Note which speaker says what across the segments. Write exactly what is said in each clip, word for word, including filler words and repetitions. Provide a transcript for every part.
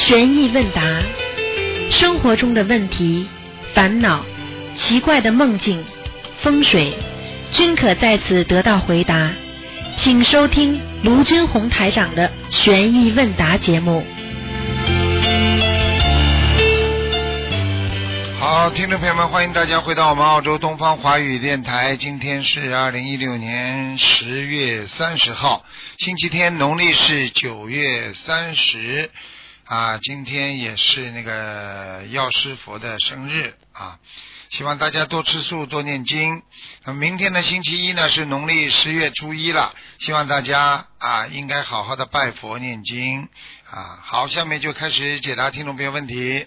Speaker 1: 悬疑问答，生活中的问题、烦恼、奇怪的梦境、风水，均可在此得到回答。请收听卢军红台长的悬疑问答节目。
Speaker 2: 好，听众朋友们，欢迎大家回到我们澳洲东方华语电台。今天是二零一六年十月三十号，星期天，农历是九月三十啊。今天也是那个药师佛的生日啊，希望大家多吃素，多念经。那明天的星期一呢是农历十月初一了，希望大家啊应该好好的拜佛念经啊。好，下面就开始解答听众朋友问题。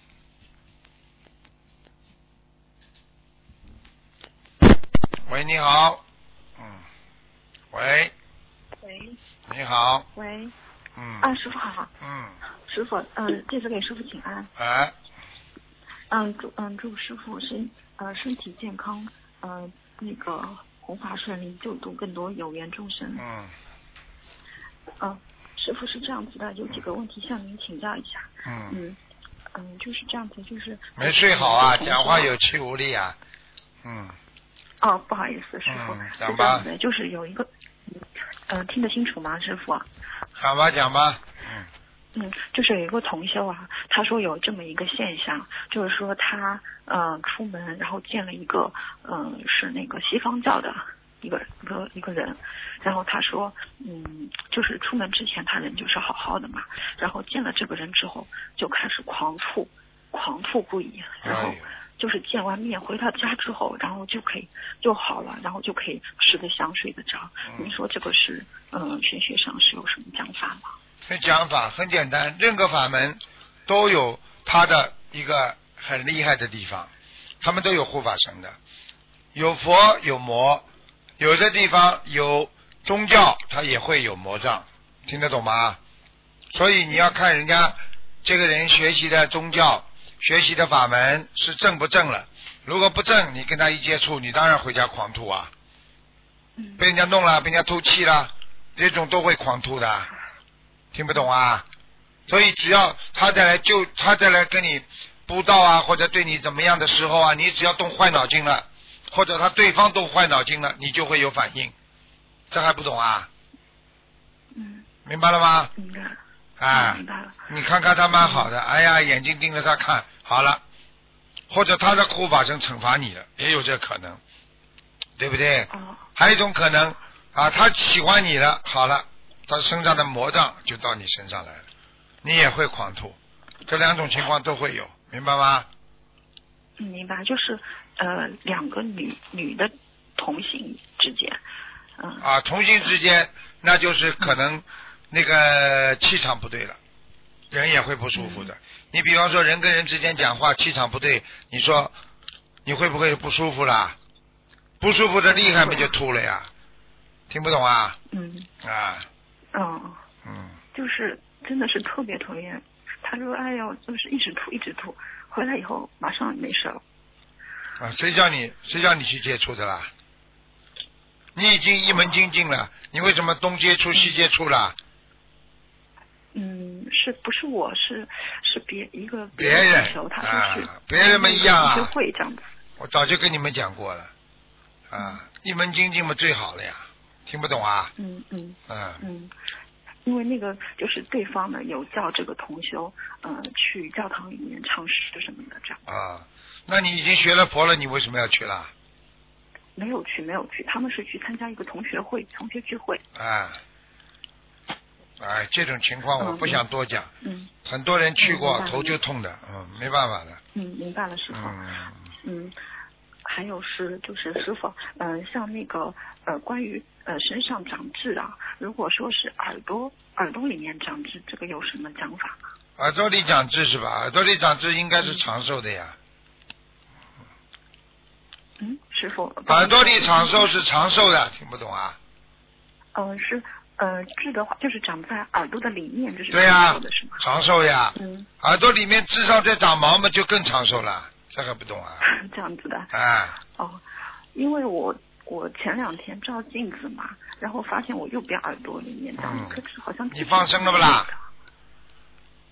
Speaker 2: 喂，你好。嗯。喂。
Speaker 3: 喂。
Speaker 2: 你好。
Speaker 3: 喂。
Speaker 2: 嗯。
Speaker 3: 啊，师傅好。
Speaker 2: 嗯。
Speaker 3: 师傅，嗯，弟子给师傅请安。
Speaker 2: 哎。
Speaker 3: 嗯，祝嗯祝师傅身呃身体健康，呃那个弘法顺利，救度更多有缘众生。
Speaker 2: 嗯。
Speaker 3: 嗯，师傅是这样子的，有几个问题向您请教一下。
Speaker 2: 嗯。
Speaker 3: 嗯嗯，就是这样子，就是。
Speaker 2: 没睡好啊，讲话有气无力啊。嗯。
Speaker 3: 哦，不好意思，师傅，
Speaker 2: 嗯、
Speaker 3: 是这样子，就是有一个，呃，听得清楚吗，师傅？
Speaker 2: 讲吧，讲吧。
Speaker 3: 嗯。嗯，就是有一个同修啊，他说有这么一个现象，就是说他呃出门，然后见了一个嗯、呃、是那个西方教的一个一个一个人，然后他说嗯就是出门之前他人就是好好的嘛，然后见了这个人之后就开始狂吐，狂吐不已，然后。就是见完面回到家之后，然后就可以就好了，然后就可以吃得香睡得着。您、嗯、说这个是嗯、呃，玄学上是有什么讲法吗？
Speaker 2: 这讲法很简单，任何法门都有它的一个很厉害的地方，他们都有护法神的，有佛有魔，有的地方有宗教，它也会有魔障，听得懂吗？所以你要看人家这个人学习的宗教。学习的法门是正不正了，如果不正，你跟他一接触，你当然回家狂吐啊，被人家弄了，被人家偷气了，这种都会狂吐的，听不懂啊？所以只要他再来救，他再来跟你布道啊，或者对你怎么样的时候啊，你只要动坏脑筋了，或者他对方动坏脑筋了，你就会有反应，这还不懂啊？
Speaker 3: 嗯，
Speaker 2: 明白了吗？
Speaker 3: 明白了。
Speaker 2: 啊，你看看他蛮好的，哎呀，眼睛盯着他看好了，或者他的护法神惩罚你了，也有这可能，对不对？
Speaker 3: 哦。
Speaker 2: 还有一种可能啊，他喜欢你了，好了，他身上的魔障就到你身上来了，你也会狂吐，这两种情况都会有，明白吗？
Speaker 3: 嗯，明白，就是呃两个女女的同性之间，嗯。
Speaker 2: 啊，同性之间，那就是可能。嗯那个气场不对了，人也会不舒服的。你比方说人跟人之间讲话气场不对，你说你会不会不舒服啦？不舒服的厉害嘛就吐了呀，听不懂啊？
Speaker 3: 嗯。
Speaker 2: 啊。
Speaker 3: 嗯。
Speaker 2: 嗯。
Speaker 3: 就是真的是特别讨厌，他说哎呦就是一直吐一直吐，回来以后马上没事了。
Speaker 2: 啊，谁叫你谁叫你去接触的啦？你已经一门精进了，你为什么东接触西接触了？
Speaker 3: 嗯，是不是我是是别一个
Speaker 2: 别人
Speaker 3: 他
Speaker 2: 说是啊，别人们一样啊，
Speaker 3: 学会这样子。
Speaker 2: 我早就跟你们讲过了，啊，嗯、一门精进嘛最好了呀，听不懂啊？
Speaker 3: 嗯嗯
Speaker 2: 嗯
Speaker 3: 嗯，因为那个就是对方呢有叫这个同修，呃，去教堂里面唱诗什么的这样。
Speaker 2: 啊，那你已经学了佛了，你为什么要去啦？
Speaker 3: 没有去，没有去，他们是去参加一个同学会、同学聚会。
Speaker 2: 啊。哎，这种情况我不想多讲。
Speaker 3: 嗯，
Speaker 2: 很多人去过，
Speaker 3: 嗯、
Speaker 2: 头就痛的，嗯，没办法的。
Speaker 3: 嗯，明白了，师傅。
Speaker 2: 嗯。
Speaker 3: 嗯，还有是就是师傅，嗯、呃，像那个呃，关于呃身上长痣啊，如果说是耳朵耳朵里面长痣，这个有什么讲法吗？
Speaker 2: 耳朵里长痣是吧？耳朵里长痣应该是长寿的呀。
Speaker 3: 嗯，师傅。
Speaker 2: 耳朵里长寿是长寿的，听不懂啊？
Speaker 3: 嗯、呃，是。呃，痣的话就是长在耳朵的里面，这是
Speaker 2: 对呀、
Speaker 3: 长寿的是吗？
Speaker 2: 长寿呀。
Speaker 3: 嗯。
Speaker 2: 耳朵里面痣上再长毛嘛，就更长寿了，这还不懂啊？
Speaker 3: 这样子的。
Speaker 2: 哎。
Speaker 3: 哦，因为我我前两天照镜子嘛，然后发现我右边耳朵里面长一颗痣，好像。
Speaker 2: 你放生了不啦？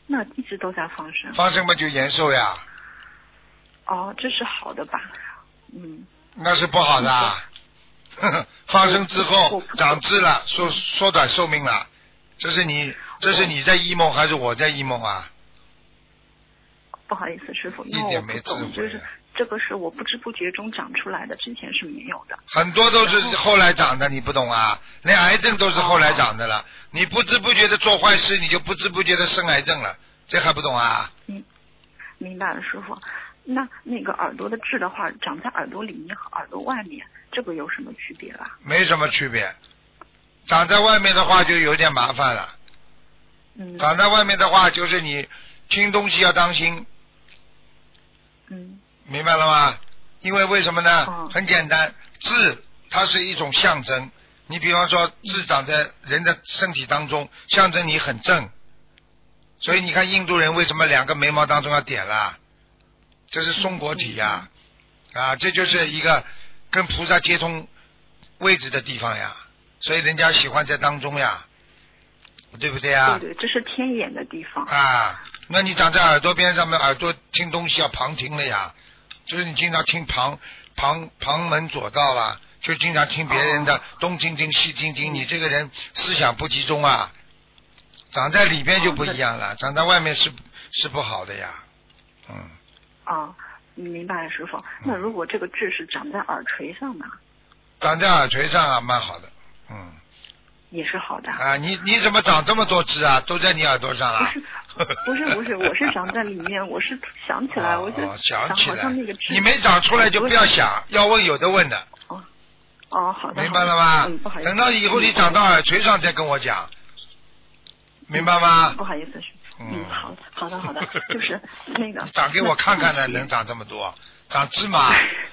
Speaker 3: 那一直都在放生。
Speaker 2: 放生嘛就延寿呀。
Speaker 3: 哦，这是好的吧？嗯。
Speaker 2: 那是不好的啊。放生之后长智了，缩缩短寿命了。这是你这是你在异梦还是我在异梦啊？
Speaker 3: 不好意思，师傅，
Speaker 2: 一点没智慧。
Speaker 3: 就是这个是我不知不觉中长出来的，之前是没有的。
Speaker 2: 很多都是后来长的，你不懂啊？连癌症都是后来长的了。哦、你不知不觉的做坏事，你就不知不觉的生癌症了，这还不懂啊？
Speaker 3: 嗯，明白了，师傅。那那个耳朵的痣的话，长在耳朵里面和耳朵外面，这个有什么区别啦？
Speaker 2: 没什么区别。长在外面的话就有点麻烦了。
Speaker 3: 嗯。
Speaker 2: 长在外面的话，就是你听东西要当心。
Speaker 3: 嗯。
Speaker 2: 明白了吗？因为为什么呢？
Speaker 3: 哦、
Speaker 2: 很简单，痣它是一种象征。你比方说，痣长在人的身体当中，象征你很正。所以你看印度人为什么两个眉毛当中要点了？这是松果体呀、啊，啊，这就是一个跟菩萨接通位置的地方呀。所以人家喜欢在当中呀，对不对啊？
Speaker 3: 对对，这是天眼的地方。
Speaker 2: 啊，那你长在耳朵边上面，耳朵听东西要旁听了呀。就是你经常听旁旁旁门左道啦，就经常听别人的东听听西听听，你这个人思想不集中啊。长在里边就不一样了，长在外面是是不好的呀。嗯。
Speaker 3: 啊，明白了，师傅。那如果这个痣是长在耳垂上呢？
Speaker 2: 长在耳垂上啊，蛮好的。嗯。
Speaker 3: 也是好的。
Speaker 2: 啊，你你怎么长这么多痣啊？都在你耳朵上啊？
Speaker 3: 不是不是不是，我是长在里面，我是想起来，
Speaker 2: 哦、
Speaker 3: 我就
Speaker 2: 想起来，
Speaker 3: 好像那个痣。
Speaker 2: 你没长出来就不要想，要问有的问的。
Speaker 3: 哦哦，好的。
Speaker 2: 明白了吗？
Speaker 3: 嗯，不好意思。
Speaker 2: 等到以后你长到耳垂上再跟我讲，明白吗？
Speaker 3: 不好意思，嗯，好好的好的，就是那个。
Speaker 2: 长给我看看呢，能长这么多，长芝麻。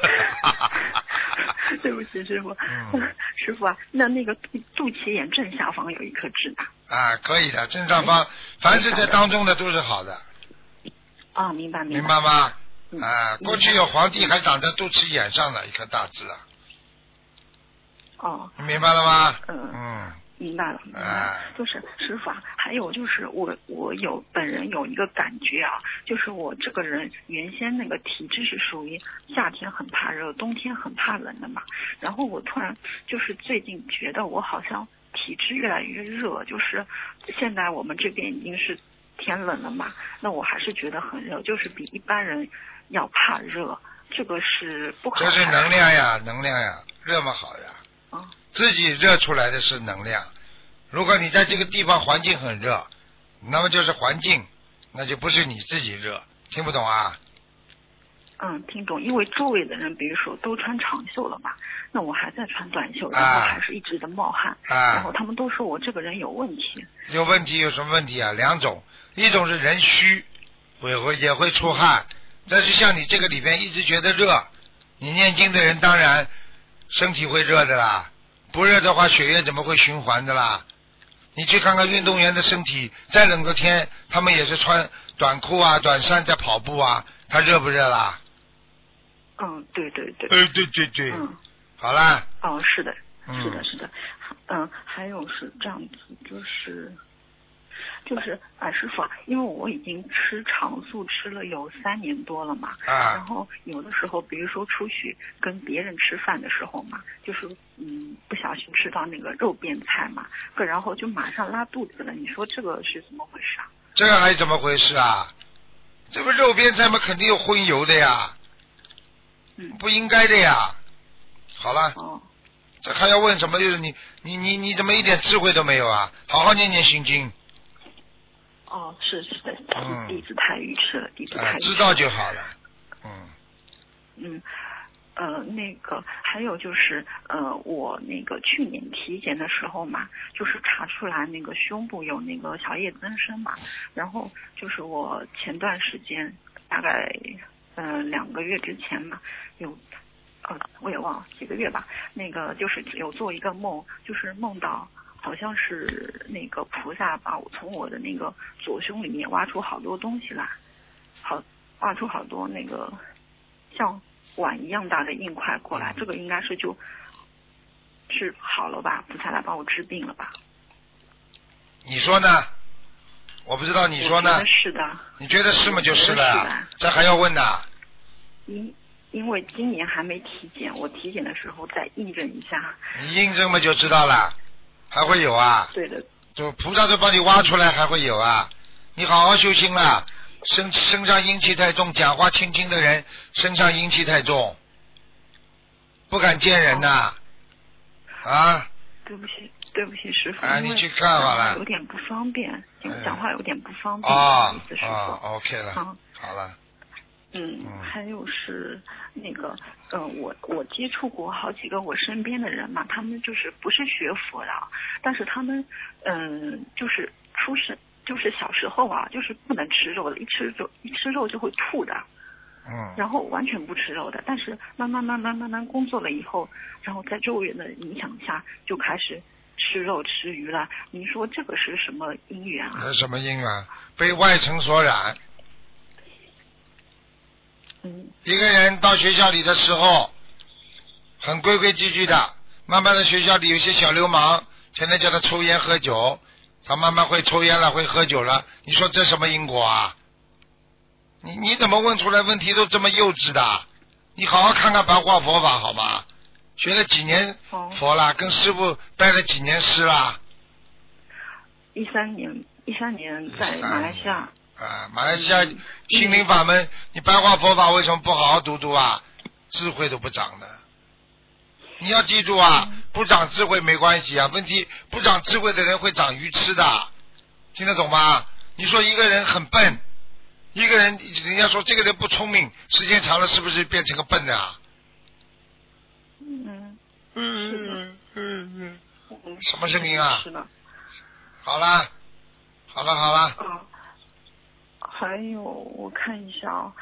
Speaker 3: 对不起，师傅。
Speaker 2: 嗯。
Speaker 3: 师傅啊，那那个肚肚脐眼正下方有一颗痣呢。
Speaker 2: 啊，可以的，正上方，凡是在当中的都是好的。
Speaker 3: 啊，明白明白。
Speaker 2: 明白吗？
Speaker 3: 嗯、
Speaker 2: 啊，过去有皇帝还长在肚脐眼上的一颗大痣啊。
Speaker 3: 哦。
Speaker 2: 明白了吗？
Speaker 3: 嗯。
Speaker 2: 嗯。
Speaker 3: 明白了，明白了。就是师傅啊，还有就是我我有本人有一个感觉啊，就是我这个人原先那个体质是属于夏天很怕热，冬天很怕冷的嘛。然后我突然就是最近觉得我好像体质越来越热，就是现在我们这边已经是天冷了嘛，那我还是觉得很热，就是比一般人要怕热，这个是不好。
Speaker 2: 这是能量呀，能量呀，热嘛好呀。
Speaker 3: 啊。
Speaker 2: 自己热出来的是能量，如果你在这个地方环境很热，那么就是环境，那就不是你自己热，听不懂啊？
Speaker 3: 嗯，听懂。因为周围的人，比如说都穿长袖了嘛，那我还在穿短袖，然后还是一直的冒汗，
Speaker 2: 啊、
Speaker 3: 然后他们都说我这个人有问题。
Speaker 2: 有问题有什么问题啊？两种，一种是人虚，也会也会出汗，但是像你这个里边一直觉得热，你念经的人当然身体会热的啦。不热的话，血液怎么会循环的啦？你去看看运动员的身体，再冷的天，他们也是穿短裤啊、短衫在跑步啊，他热不热啦？
Speaker 3: 嗯，对对对。
Speaker 2: 呃，对对对。
Speaker 3: 嗯。
Speaker 2: 好啦。
Speaker 3: 哦，是的，
Speaker 2: 嗯、
Speaker 3: 是的，是的。嗯，还有是这样子，就是。就是啊，师傅啊，因为我已经吃长素吃了有三年多了嘛，
Speaker 2: 啊、
Speaker 3: 然后有的时候，比如说出去跟别人吃饭的时候嘛，就是嗯不小心吃到那个肉边菜嘛，然后就马上拉肚子了。你说这个是怎么回事啊？
Speaker 2: 这个还怎么回事啊？这个肉边菜嘛，肯定有荤油的呀，
Speaker 3: 嗯，
Speaker 2: 不应该的呀。好了。
Speaker 3: 哦。
Speaker 2: 这还要问什么？就是你你你你怎么一点智慧都没有啊？好好念念心经。
Speaker 3: 哦，是是的，
Speaker 2: 嗯，
Speaker 3: 弟子太愚痴了，弟子太愚痴了。
Speaker 2: 知道就好了。嗯。
Speaker 3: 嗯，呃，那个还有就是，呃，我那个去年体检的时候嘛，就是查出来那个胸部有那个小叶增生嘛，然后就是我前段时间大概呃两个月之前嘛，有呃我也忘了几个月吧，那个就是有做一个梦，就是梦到。好像是那个菩萨把我从我的那个左胸里面挖出好多东西来，好挖出好多那个像碗一样大的硬块过来，这个应该是就是好了吧？菩萨来帮我治病了吧？
Speaker 2: 你说呢？ 我不知道你说呢？
Speaker 3: 我觉得是的。
Speaker 2: 你觉得是吗？就是了呀，这还要问呢？
Speaker 3: 因因为今年还没体检，我体检的时候再印证一下。
Speaker 2: 你印证嘛就知道了，还会有啊？
Speaker 3: 对的。
Speaker 2: 就菩萨都帮你挖出来，还会有啊？你好好修心了，身身上阴气太重，讲话轻轻的人身上阴气太重，不敢见人呐。啊？
Speaker 3: 对不起。对不起，师傅。
Speaker 2: 啊，你去看好了。
Speaker 3: 有点不方便，因为讲话有点不方便。
Speaker 2: 哦
Speaker 3: 意思师傅。
Speaker 2: 哦 ，OK 了。
Speaker 3: 嗯，
Speaker 2: 好了。
Speaker 3: 嗯，还有是那个，呃，我我接触过好几个我身边的人嘛，他们就是不是学佛的，但是他们嗯、呃，就是出生就是小时候啊，就是不能吃肉的，一吃肉一吃肉就会吐的。
Speaker 2: 嗯，
Speaker 3: 然后完全不吃肉的，但是慢慢慢慢慢慢工作了以后，然后在周围人的影响下就开始吃肉吃鱼了。您说这个是什么因缘啊？
Speaker 2: 这什么因啊？被外尘所染。
Speaker 3: 嗯。
Speaker 2: 一个人到学校里的时候，很规规矩矩的，慢慢的学校里有些小流氓，天天叫他抽烟喝酒，他慢慢会抽烟了，会喝酒了。你说这什么因果啊？你你怎么问出来问题都这么幼稚的？你好好看看白话佛法好吗？学了几年佛了，跟师傅拜了几年师了？
Speaker 3: 一三年，一三年在马来西亚。
Speaker 2: 啊，马来西亚心灵法门，你白话佛法为什么不好好读读啊？智慧都不长的。你要记住啊，不长智慧没关系啊，问题不长智慧的人会长愚痴的，听得懂吗？你说一个人很笨。一个人，人家说这个人不聪明，时间长了是不是变成个笨的啊？
Speaker 3: 嗯
Speaker 2: 嗯嗯嗯。什么声音啊？
Speaker 3: 是的。
Speaker 2: 好了，好了，好了。
Speaker 3: 啊，还有我看一下啊，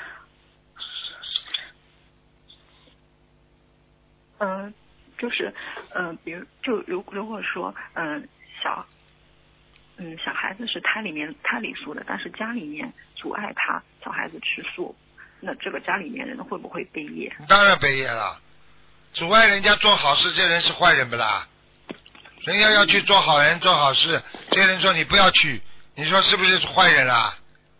Speaker 3: 嗯、呃，就是嗯、呃，比如就如如果说嗯、呃、小。嗯，小孩子是胎里面胎里素的，但是家里面阻碍他小孩子吃素，那这个家里面人会不会背业？
Speaker 2: 当然背业了，阻碍人家做好事，这人是坏人不啦？人家要去做好人做好事，这人说你不要去，你说是不是坏人啦？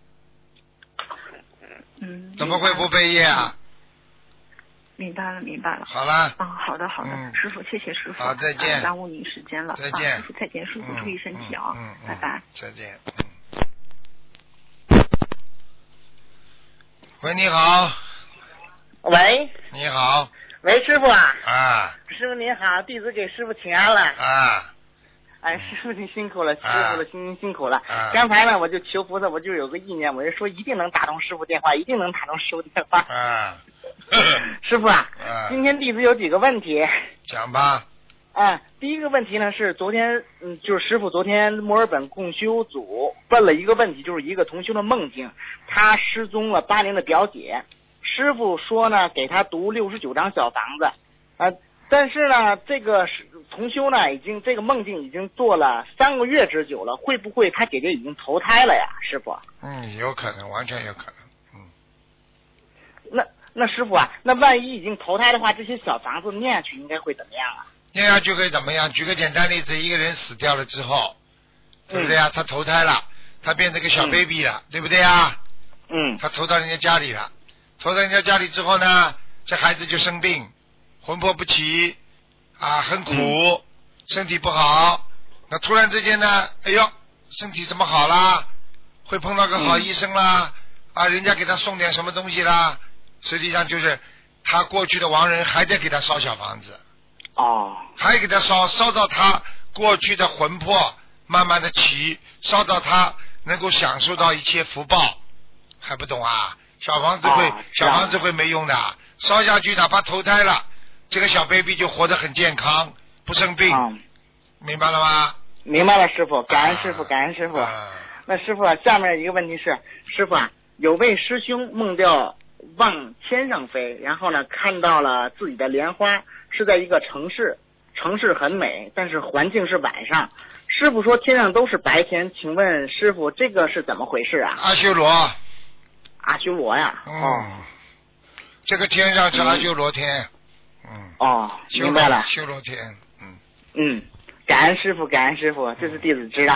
Speaker 3: 嗯。
Speaker 2: 怎么会不背业啊？
Speaker 3: 明白了，明白了。
Speaker 2: 好了。
Speaker 3: 嗯，好的，好的，
Speaker 2: 嗯、
Speaker 3: 师傅，谢谢师傅。
Speaker 2: 好，再见。
Speaker 3: 耽误您时间了。
Speaker 2: 再见。
Speaker 3: 啊、师傅再见，师傅注意身体啊、哦
Speaker 2: 嗯嗯嗯。
Speaker 3: 拜拜。
Speaker 2: 再见。嗯。喂，你好。
Speaker 4: 喂。
Speaker 2: 你好。
Speaker 4: 喂，师傅啊。
Speaker 2: 啊。
Speaker 4: 师傅您好，弟子给师傅请安了。
Speaker 2: 啊。
Speaker 4: 哎，师傅您辛苦了，师傅的辛辛苦了。
Speaker 2: 啊。
Speaker 4: 刚才呢，我就求菩萨，我就有个意念，我就说一定能打通师傅电话，一定能打通师傅电话。
Speaker 2: 啊。
Speaker 4: 师傅啊，
Speaker 2: 啊，
Speaker 4: 今天弟子有几个问题。
Speaker 2: 讲吧。
Speaker 4: 啊，第一个问题呢是昨天，嗯，就是师傅昨天墨尔本共修组问了一个问题，就是一个同修的梦境，他失踪了八年的表姐，师傅说呢给他读六十九张小房子，啊，但是呢这个同修呢已经这个梦境已经做了三个月之久了，会不会他姐姐已经投胎了呀，师傅？
Speaker 2: 嗯，有可能，完全有可能。嗯。
Speaker 4: 那那师傅啊，那万一已经投胎的话，这些小房子念下去应该会怎么样啊？
Speaker 2: 念下去会怎么样？举个简单例子，一个人死掉了之后，对不对啊？嗯、他投胎了，他变成个小 baby 了，嗯、对不对啊？
Speaker 4: 嗯。
Speaker 2: 他投到人家家里了，投到人家家里之后呢，这孩子就生病，魂魄不齐啊，很苦，嗯、身体不好。那突然之间呢，哎呦，身体怎么好啦？会碰到个好医生啦，嗯、啊，人家给他送点什么东西啦。实际上就是他过去的亡人还在给他烧小房子。
Speaker 4: 哦，
Speaker 2: 还给他烧，烧到他过去的魂魄慢慢的起，烧到他能够享受到一切福报，还不懂啊？小房子会，哦、小房子会没用的，烧下去哪怕投胎了，这个小 baby 就活得很健康，不生病，哦、明白了吗？
Speaker 4: 明白了，师傅，感恩师傅，啊、感恩师傅。啊、那师傅啊，下面一个问题是，师傅啊，有位师兄梦到往天上飞，然后呢看到了自己的莲花。是在一个城市，城市很美，但是环境是晚上。师傅说天上都是白天，请问师傅这个是怎么回事啊？
Speaker 2: 阿修罗。
Speaker 4: 阿修罗呀。
Speaker 2: 嗯。哦、这个天上是阿修罗天。嗯。
Speaker 4: 嗯哦，明白了。
Speaker 2: 修罗天。嗯。
Speaker 4: 嗯，感恩师傅，感恩师傅，这是弟子知道了。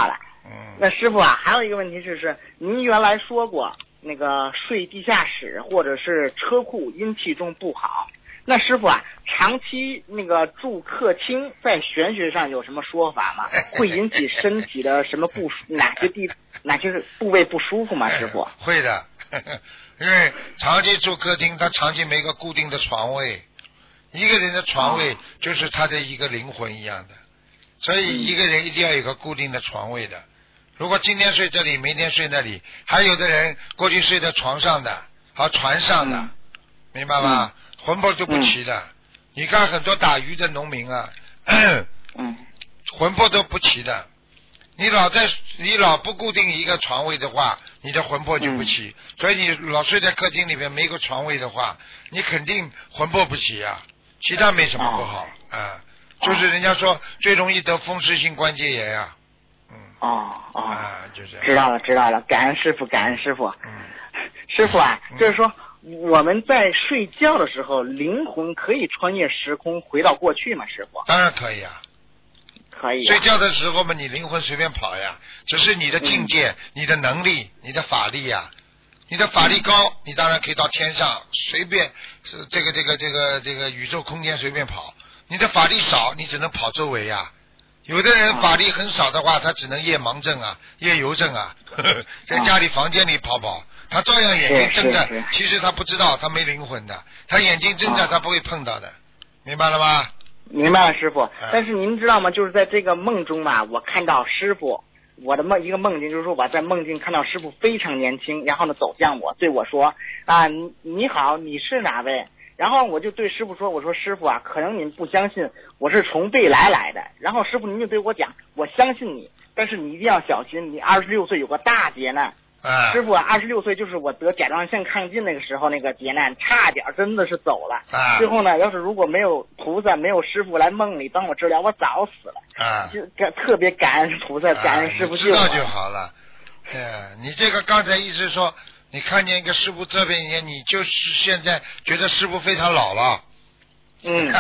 Speaker 2: 嗯。
Speaker 4: 那师傅啊，还有一个问题是，是您原来说过那个睡地下室或者是车库阴气重不好。那师傅啊，长期那个住客厅，在玄学上有什么说法吗？会引起身体的什么不舒哪些地哪些部位不舒服吗？师傅？
Speaker 2: 会的，因为长期住客厅，他长期没个固定的床位，一个人的床位就是他的一个灵魂一样的，所以一个人一定要有个固定的床位的。如果今天睡这里，明天睡那里，还有的人过去睡在床上的，和船上的，嗯、明白吗？嗯、魂魄都不齐的。嗯、你看很多打鱼的农民啊，嗯、魂魄都不齐的。你老在你老不固定一个床位的话，你的魂魄就不齐。嗯、所以你老睡在客厅里面没个床位的话，你肯定魂魄不齐啊。其他没什么不好啊、哦呃，就是人家说最容易得风湿性关节炎呀、啊。嗯。
Speaker 4: 哦哦。
Speaker 2: 啊，就这样。
Speaker 4: 知道了知道了，感恩师傅感恩师傅。
Speaker 2: 嗯。
Speaker 4: 师傅啊，嗯、就是说我们在睡觉的时候，灵魂可以穿越时空回到过去吗？师傅？
Speaker 2: 当然可以啊。
Speaker 4: 可以、啊。
Speaker 2: 睡觉的时候嘛，你灵魂随便跑呀，只是你的境界、嗯、你的能力、你的法力呀。你的法力高，你当然可以到天上随便是这个这个这个这个宇宙空间随便跑。你的法力少，你只能跑周围呀。有的人法力很少的话，他只能夜盲症啊、夜游症啊，呵呵在家里房间里跑跑，他照样眼睛睁着，其实他不知道他没灵魂的，他眼睛睁着他不会碰到的，明白了吗？
Speaker 4: 明白了，师傅。但是您知道吗？就是在这个梦中嘛，我看到师傅。我的梦一个梦境就是说，我在梦境看到师傅非常年轻，然后呢走向我，对我说啊，你你好，你是哪位？然后我就对师傅说，我说师傅啊，可能您不相信，我是从未来来的。然后师傅您就对我讲，我相信你，但是你一定要小心，你二十六岁有个大劫难。
Speaker 2: 啊、
Speaker 4: 师傅啊，二十六岁就是我得甲状腺亢进那个时候那个劫难，差点真的是走了。
Speaker 2: 啊、
Speaker 4: 最后呢，要是如果没有菩萨，没有师傅来梦里帮我治疗，我早死了。
Speaker 2: 啊，
Speaker 4: 就特别感恩菩萨，感恩师傅救我。
Speaker 2: 知道就好了。哎，你这个刚才一直说，你看见一个师傅这边，你就是现在觉得师傅非常老了。
Speaker 4: 嗯。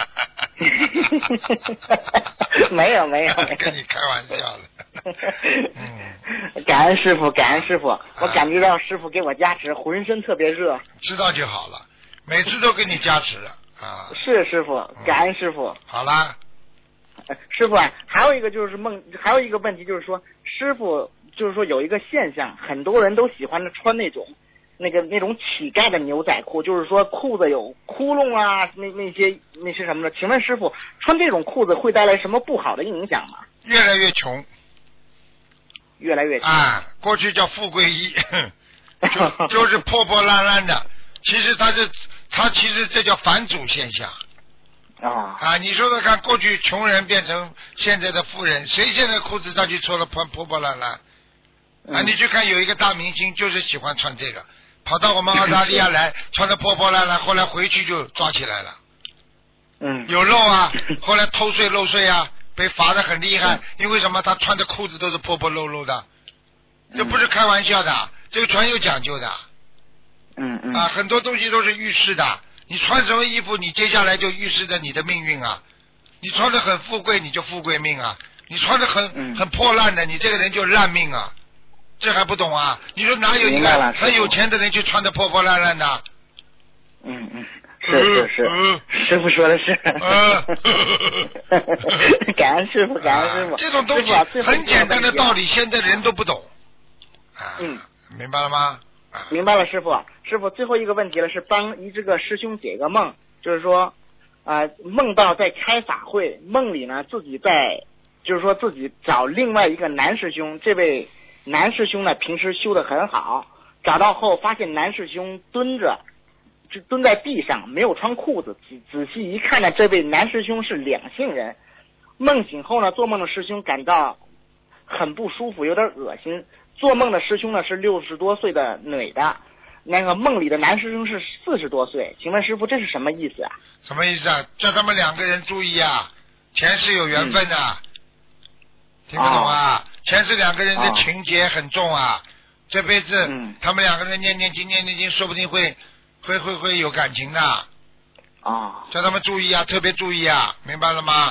Speaker 4: 没有没有，
Speaker 2: 跟你开玩笑了。
Speaker 4: 嗯，感恩师傅，感恩师傅，我感觉到师傅给我加持，浑身特别热。
Speaker 2: 知道就好了，每次都给你加持啊。
Speaker 4: 是师傅，感恩师傅。
Speaker 2: 嗯、好啦。
Speaker 4: 师傅啊，还有一个就是梦，还有一个问题就是说，师傅就是说有一个现象，很多人都喜欢穿那种那个那种乞丐的牛仔裤，就是说裤子有窟窿啊，那那些那是什么的？请问师傅，穿这种裤子会带来什么不好的影响吗？
Speaker 2: 越来越穷。
Speaker 4: 越来越穷
Speaker 2: 啊！过去叫富贵衣，就就是破破烂烂的。其实它是，它其实这叫反祖现象。
Speaker 4: 啊
Speaker 2: 啊！你说说看，过去穷人变成现在的富人，谁现在裤子上去穿了破破破烂烂？
Speaker 4: 嗯、
Speaker 2: 啊！你去看有一个大明星，就是喜欢穿这个，跑到我们澳大利亚来，穿的破破烂烂，后来回去就抓起来了。
Speaker 4: 嗯。
Speaker 2: 有漏啊！后来偷税漏税啊！被罚得很厉害，嗯、因为什么？他穿的裤子都是破破漏漏的，这不是开玩笑的，嗯、这个全有讲究的。
Speaker 4: 嗯嗯。
Speaker 2: 啊，很多东西都是预示的。你穿什么衣服，你接下来就预示着你的命运啊。你穿的很富贵，你就富贵命啊；你穿的很、
Speaker 4: 嗯、
Speaker 2: 很破烂的，你这个人就烂命啊。这还不懂啊？你说哪有一个很有钱的人就穿的破破烂烂的？
Speaker 4: 嗯嗯。是是是，
Speaker 2: 嗯、
Speaker 4: 师傅说的是。
Speaker 2: 嗯、
Speaker 4: 感恩师傅，感恩师傅。
Speaker 2: 啊、这种东西很简单的道理，现在人都不懂。啊、
Speaker 4: 嗯，
Speaker 2: 明白了吗？
Speaker 4: 啊、明白了，师傅。师傅，最后一个问题了，是帮一这个师兄解个梦，就是说，啊、呃，梦到在开法会，梦里呢自己在，就是说自己找另外一个男师兄，这位男师兄呢平时修得很好，找到后发现男师兄蹲着。就蹲在地上，没有穿裤子。仔仔细一看呢，这位男师兄是两性人。梦醒后呢，做梦的师兄感到很不舒服，有点恶心。做梦的师兄呢是六十多岁的女的，那个梦里的男师兄是四十多岁。请问师傅，这是什么意思啊？
Speaker 2: 什么意思啊？叫他们两个人注意啊，前世有缘分啊，嗯、听不懂啊？哦、前世两个人的情结很重啊，哦、这辈子、嗯、他们两个人念念经念念经，说不定会。会会会有感情的，
Speaker 4: 啊，
Speaker 2: 叫他们注意啊，特别注意啊，明白了吗？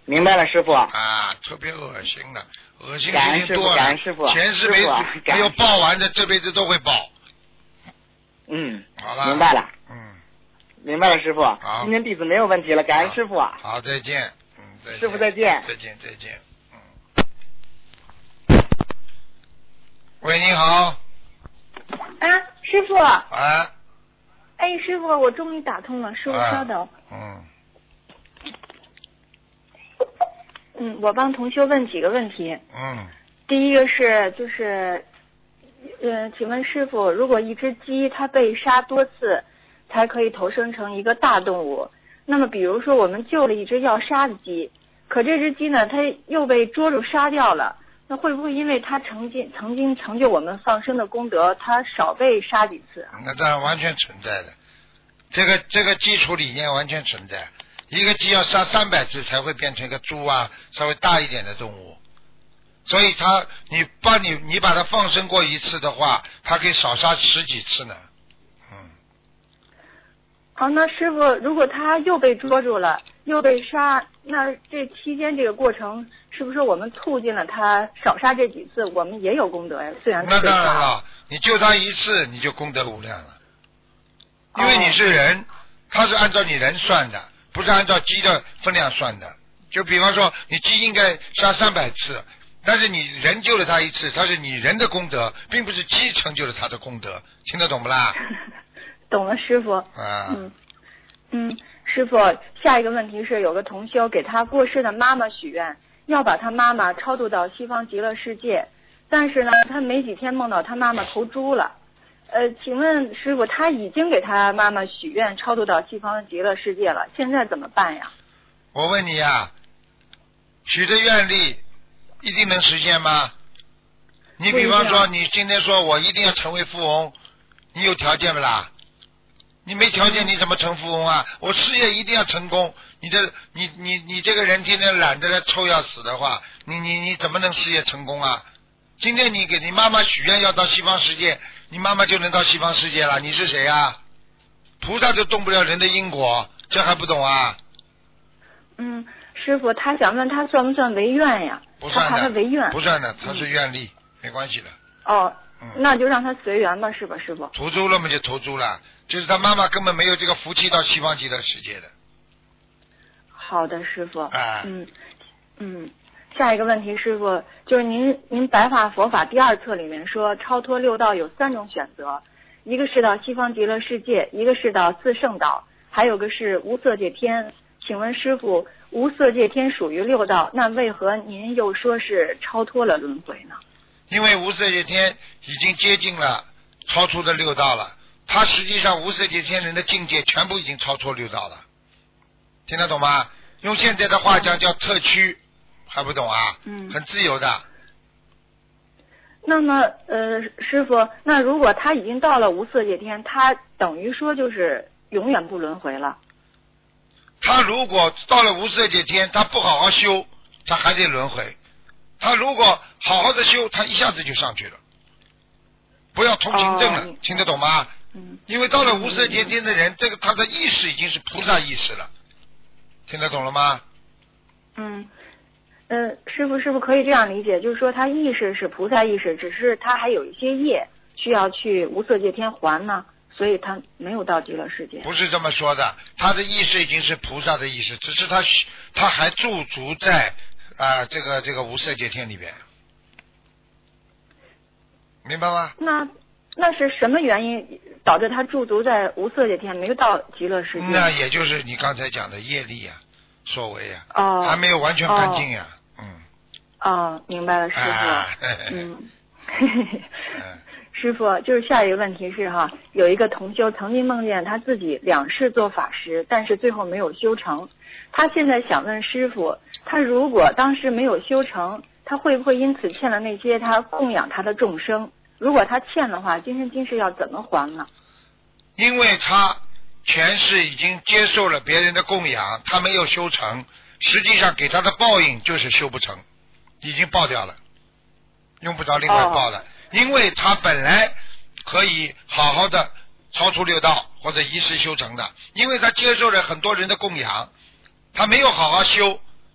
Speaker 4: 明白了，师傅。
Speaker 2: 啊，特别恶心的，恶心
Speaker 4: 感恩师傅，
Speaker 2: 事情多了，
Speaker 4: 感恩师傅，
Speaker 2: 前世没
Speaker 4: 师傅
Speaker 2: 没有报完的，这辈子都会报。
Speaker 4: 嗯，
Speaker 2: 好了，
Speaker 4: 明白了，
Speaker 2: 嗯，
Speaker 4: 明白了，师傅。
Speaker 2: 好，
Speaker 4: 今天弟子没有问题了，感恩师傅。
Speaker 2: 好，再见，嗯，再见，
Speaker 4: 师傅再见，
Speaker 2: 再见，再见，嗯。喂，你好。
Speaker 5: 啊，师傅。
Speaker 2: 啊。
Speaker 5: 哎，师傅，我终于打通了，师傅稍等。
Speaker 2: 嗯。
Speaker 5: 嗯，我帮同修问几个问题。
Speaker 2: 嗯。
Speaker 5: 第一个是就是，呃，请问师傅，如果一只鸡它被杀多次，才可以投生成一个大动物，那么比如说我们救了一只要杀的鸡，可这只鸡呢，它又被捉住杀掉了，那会不会因为它曾经曾经成就我们放生的功德，它少被杀几次啊？
Speaker 2: 那当然完全存在的，这个这个基础理念完全存在。一个鸡要杀三百次才会变成一个猪啊，稍微大一点的动物。所以它，你把你你把它放生过一次的话，它可以少杀十几次呢。嗯。
Speaker 5: 好，那师傅，如果他又被捉住了，又被杀，那这期间这个过程，是不是我们促进了他少杀这几次，我们也有功德呀？虽然
Speaker 2: 那当然了，你救他一次，你就功德无量了，因为你是人，哦、他是按照你人算的。不是按照鸡的分量算的，就比方说你鸡应该杀三百次，但是你人救了它一次，它是你人的功德，并不是鸡成就了它的功德，听得懂不啦？
Speaker 5: 懂了，师傅。
Speaker 2: 啊。
Speaker 5: 嗯嗯，师傅，下一个问题是，有个同修给他过世的妈妈许愿，要把他妈妈超度到西方极乐世界，但是呢，他没几天梦到他妈妈投猪了。呃，请问师傅，他已经给他妈妈许愿超度到西方极乐世界了，现在怎么办呀？
Speaker 2: 我问你呀，许的愿力一定能实现吗？你比方说，你今天说我一定要成为富翁，你有条件不啦？你没条件你怎么成富翁啊？我事业一定要成功，你这你你你这个人天天懒得来臭要死的话，你你你怎么能事业成功啊？今天你给你妈妈许愿要到西方世界，你妈妈就能到西方世界了，你是谁啊？菩萨就动不了人的因果，这还不懂啊？
Speaker 5: 嗯，师傅，他想问他算不算违愿呀？
Speaker 2: 不算的，
Speaker 5: 他怕他违愿。
Speaker 2: 不算的，他是愿力，嗯、没关系的。
Speaker 5: 哦，
Speaker 2: 嗯，
Speaker 5: 那就让他随缘吧，是吧，师傅？
Speaker 2: 投猪了嘛就投猪了，就是他妈妈根本没有这个福气到西方极乐世界的。
Speaker 5: 好的，师傅。
Speaker 2: 啊。
Speaker 5: 嗯嗯。下一个问题，师傅，就是您您白话佛法第二册里面说，超脱六道有三种选择，一个是到西方极乐世界，一个是到四圣岛，还有个是无色界天。请问师傅，无色界天属于六道，那为何您又说是超脱了轮回呢？
Speaker 2: 因为无色界天已经接近了超出的六道了，它实际上无色界天人的境界全部已经超脱六道了，听得懂吗？用现在的话讲叫特区。还不懂啊？
Speaker 5: 嗯，
Speaker 2: 很自由的。
Speaker 5: 那么，呃，师傅，那如果他已经到了无色界天，他等于说就是永远不轮回了。
Speaker 2: 他如果到了无色界天，他不好好修，他还得轮回。他如果好好的修，他一下子就上去了。不要同情症了，哦、听得懂吗？
Speaker 5: 嗯。
Speaker 2: 因为到了无色界天的人，这个他的意识已经是菩萨意识了，听得懂了吗？
Speaker 5: 嗯。呃，师傅，师傅可以这样理解，就是说他意识是菩萨意识，只是他还有一些业需要去无色界天还呢，所以他没有到极乐世界。
Speaker 2: 不是这么说的，他的意识已经是菩萨的意识，只是他他还驻足在啊、呃、这个这个无色界天里边，明白吗？
Speaker 5: 那那是什么原因导致他驻足在无色界天，没有到极乐世界？
Speaker 2: 那也就是你刚才讲的业力呀、啊，所为呀、
Speaker 5: 啊，哦，
Speaker 2: 还没有完全干净呀、啊。
Speaker 5: 哦哦，明白了，师傅。啊、嗯，师傅，就是下一个问题是哈，有一个同修曾经梦见他自己两世做法师，但是最后没有修成。他现在想问师傅，他如果当时没有修成，他会不会因此欠了那些他供养他的众生？如果他欠的话，今生今世要怎么还呢？
Speaker 2: 因为他前世已经接受了别人的供养，他没有修成，实际上给他的报应就是修不成。已经报掉了，用不着另外报了、哦、因为他本来可以好好的超出六道或者一世修成的，因为他接受了很多人的供养，他没有好好修，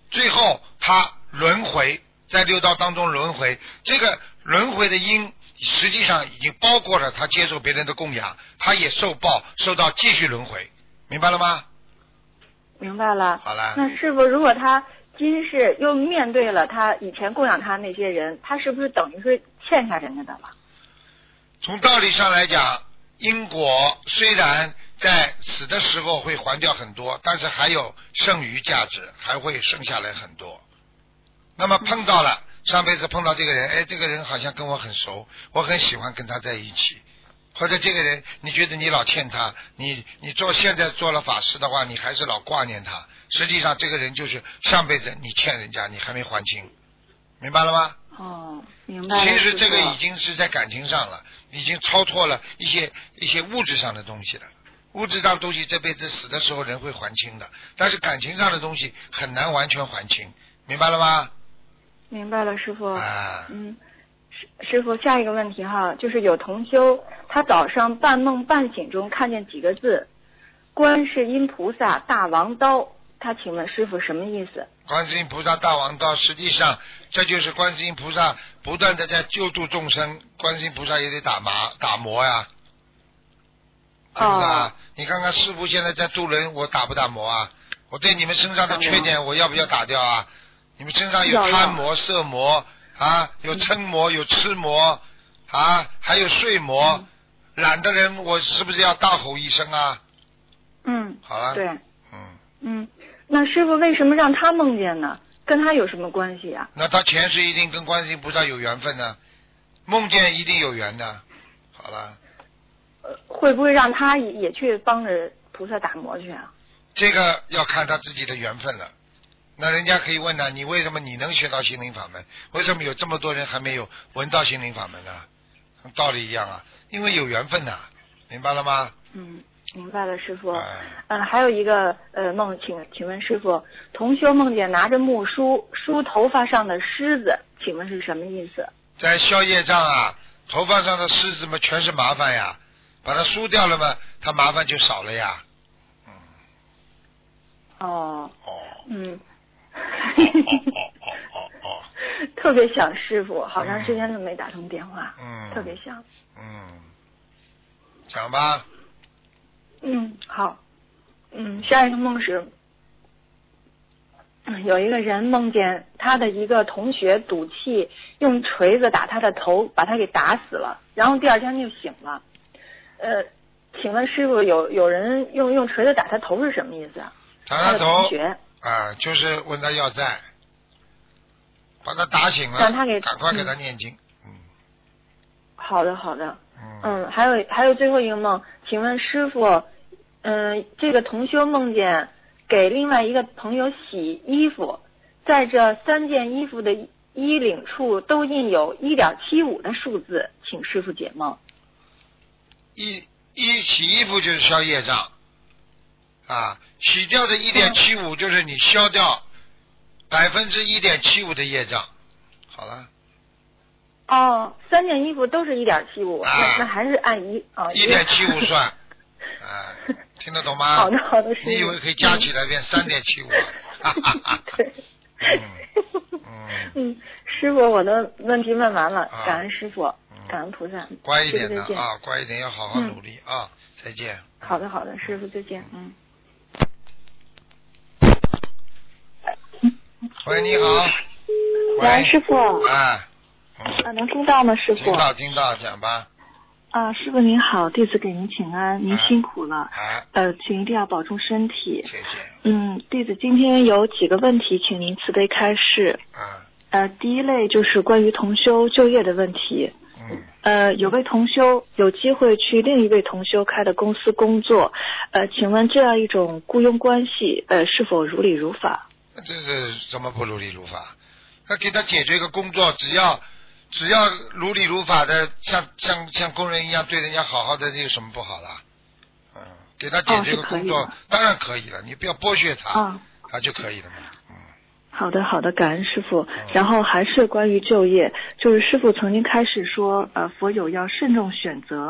Speaker 2: 最后他轮回，在六道当中轮回，这个轮回的因实际上已经包括了他接受别人的供养，他也受报，受到继续轮回，明白了吗？
Speaker 5: 明白了。
Speaker 2: 好了。
Speaker 5: 那师傅，如果他今世又面对了他以前供养他那些人，他是不是等于是欠下人家的了？
Speaker 2: 从道理上来讲，因果虽然在死的时候会还掉很多，但是还有剩余价值，还会剩下来很多。那么碰到了上辈子碰到这个人，哎，这个人好像跟我很熟，我很喜欢跟他在一起。或者这个人你觉得你老欠他，你你做现在做了法师的话，你还是老挂念他，实际上这个人就是上辈子你欠人家，你还没还清，明白了吗？
Speaker 5: 哦，明白了。
Speaker 2: 其实这个已经是在感情上了，已经超脱了一些一些物质上的东西了。物质上的东西这辈子死的时候人会还清的，但是感情上的东西很难完全还清，明白了吗？
Speaker 5: 明白了，师傅。
Speaker 2: 啊，
Speaker 5: 嗯，师师傅，下一个问题哈，就是有同修，他早上半梦半醒中看见几个字，观世音菩萨大王刀，他请问师傅什么意思？
Speaker 2: 观世音菩萨大王道，实际上这就是观世音菩萨不断的在救度众生，观世音菩萨也得打麻打磨呀，对不对啊？
Speaker 5: 哦、
Speaker 2: 你看看师父现在在渡人，我打不打磨啊？我对你们身上的缺点，我要不要打掉啊？你们身上有贪魔、色魔啊，有嗔魔、有痴魔啊，还有睡魔，
Speaker 5: 嗯、
Speaker 2: 懒的人我是不是要大吼一声啊？
Speaker 5: 嗯，
Speaker 2: 好了。
Speaker 5: 对。
Speaker 2: 嗯。
Speaker 5: 嗯，那师傅为什么让他梦见呢？跟他有什么关系啊？
Speaker 2: 那他前世一定跟观世音菩萨有缘分呢，梦见一定有缘的。好了。
Speaker 5: 呃，会不会让他也去帮着菩萨打磨去啊？
Speaker 2: 这个要看他自己的缘分了。那人家可以问呢，你为什么你能学到心灵法门？为什么有这么多人还没有闻到心灵法门呢？道理一样啊，因为有缘分呐、啊，明白了吗？
Speaker 5: 嗯，明白了，师傅。嗯、
Speaker 2: 哎
Speaker 5: 呃，还有一个呃梦，请请问师傅，同修梦见拿着木梳梳头发上的虱子，请问是什么意思？
Speaker 2: 在消业障啊，头发上的虱子嘛，全是麻烦呀，把它梳掉了嘛，它麻烦就少了呀。嗯。
Speaker 5: 哦。
Speaker 2: 哦。
Speaker 5: 嗯。
Speaker 2: 哦哦哦哦哦。
Speaker 5: 特别想师傅，好长时间都没打通电话。
Speaker 2: 嗯。
Speaker 5: 特别想。
Speaker 2: 嗯。讲吧。
Speaker 5: 嗯，好。嗯，下一个梦是，有一个人梦见他的一个同学赌气用锤子打他的头，把他给打死了，然后第二天就醒了。呃，请问师傅，有有人用用锤子打他头是什么意思啊？
Speaker 2: 打他头
Speaker 5: 同学
Speaker 2: 啊，就是问他要债，把他打醒了，
Speaker 5: 让他给
Speaker 2: 赶快给他念经。嗯。
Speaker 5: 好的，好的。
Speaker 2: 嗯,
Speaker 5: 嗯，还有还有最后一个梦，请问师傅，嗯、呃，这个同修梦见给另外一个朋友洗衣服，在这三件衣服的衣领处都印有一点七五的数字，请师傅解梦。
Speaker 2: 一一洗衣服就是消业障啊，洗掉的一点七五就是你消掉百分之一点七五的业障。好了。
Speaker 5: 哦，三件衣服都是一点七五，
Speaker 2: 啊，
Speaker 5: 那那还是按一啊
Speaker 2: 一点七五算，啊，听得懂吗？
Speaker 5: 好的好的，师傅。
Speaker 2: 你以为可以加起来变三点七五？
Speaker 5: 对。
Speaker 2: 嗯嗯
Speaker 5: 嗯，师傅，我的问题问完了，
Speaker 2: 啊、
Speaker 5: 感恩师傅，
Speaker 2: 嗯、
Speaker 5: 感恩菩萨。
Speaker 2: 乖一点的
Speaker 5: 师
Speaker 2: 啊，乖一点，要好好努力、嗯、啊！再见。
Speaker 5: 好的好的，师傅再见。嗯。
Speaker 2: 喂，你好。
Speaker 6: 喂，师傅。
Speaker 2: 哎。嗯、
Speaker 6: 啊，能听到吗，师傅？
Speaker 2: 听到听到，讲吧。
Speaker 6: 啊，师傅您好，弟子给您请安，您辛苦了。
Speaker 2: 啊。
Speaker 6: 呃，请一定要保重身体。
Speaker 2: 谢谢。
Speaker 6: 嗯，弟子今天有几个问题，请您慈悲开示。
Speaker 2: 啊。
Speaker 6: 呃，第一类就是关于同修就业的问题。
Speaker 2: 嗯。
Speaker 6: 呃，有位同修有机会去另一位同修开的公司工作，呃，请问这样一种雇佣关系，呃，是否如理如法？
Speaker 2: 这这怎么不如理如法？那给他解决一个工作，只要。只要如理如法的，像像像工人一样对人家好好的，这有什么不好啦？嗯，给他解决个工作，
Speaker 6: 哦、
Speaker 2: 当然可以了。你不要剥削他，
Speaker 6: 啊、
Speaker 2: 他就可以了嘛。嗯。
Speaker 6: 好的，好的，感恩师傅。
Speaker 2: 嗯、
Speaker 6: 然后还是关于就业，就是师傅曾经开始说，呃，佛友要慎重选择，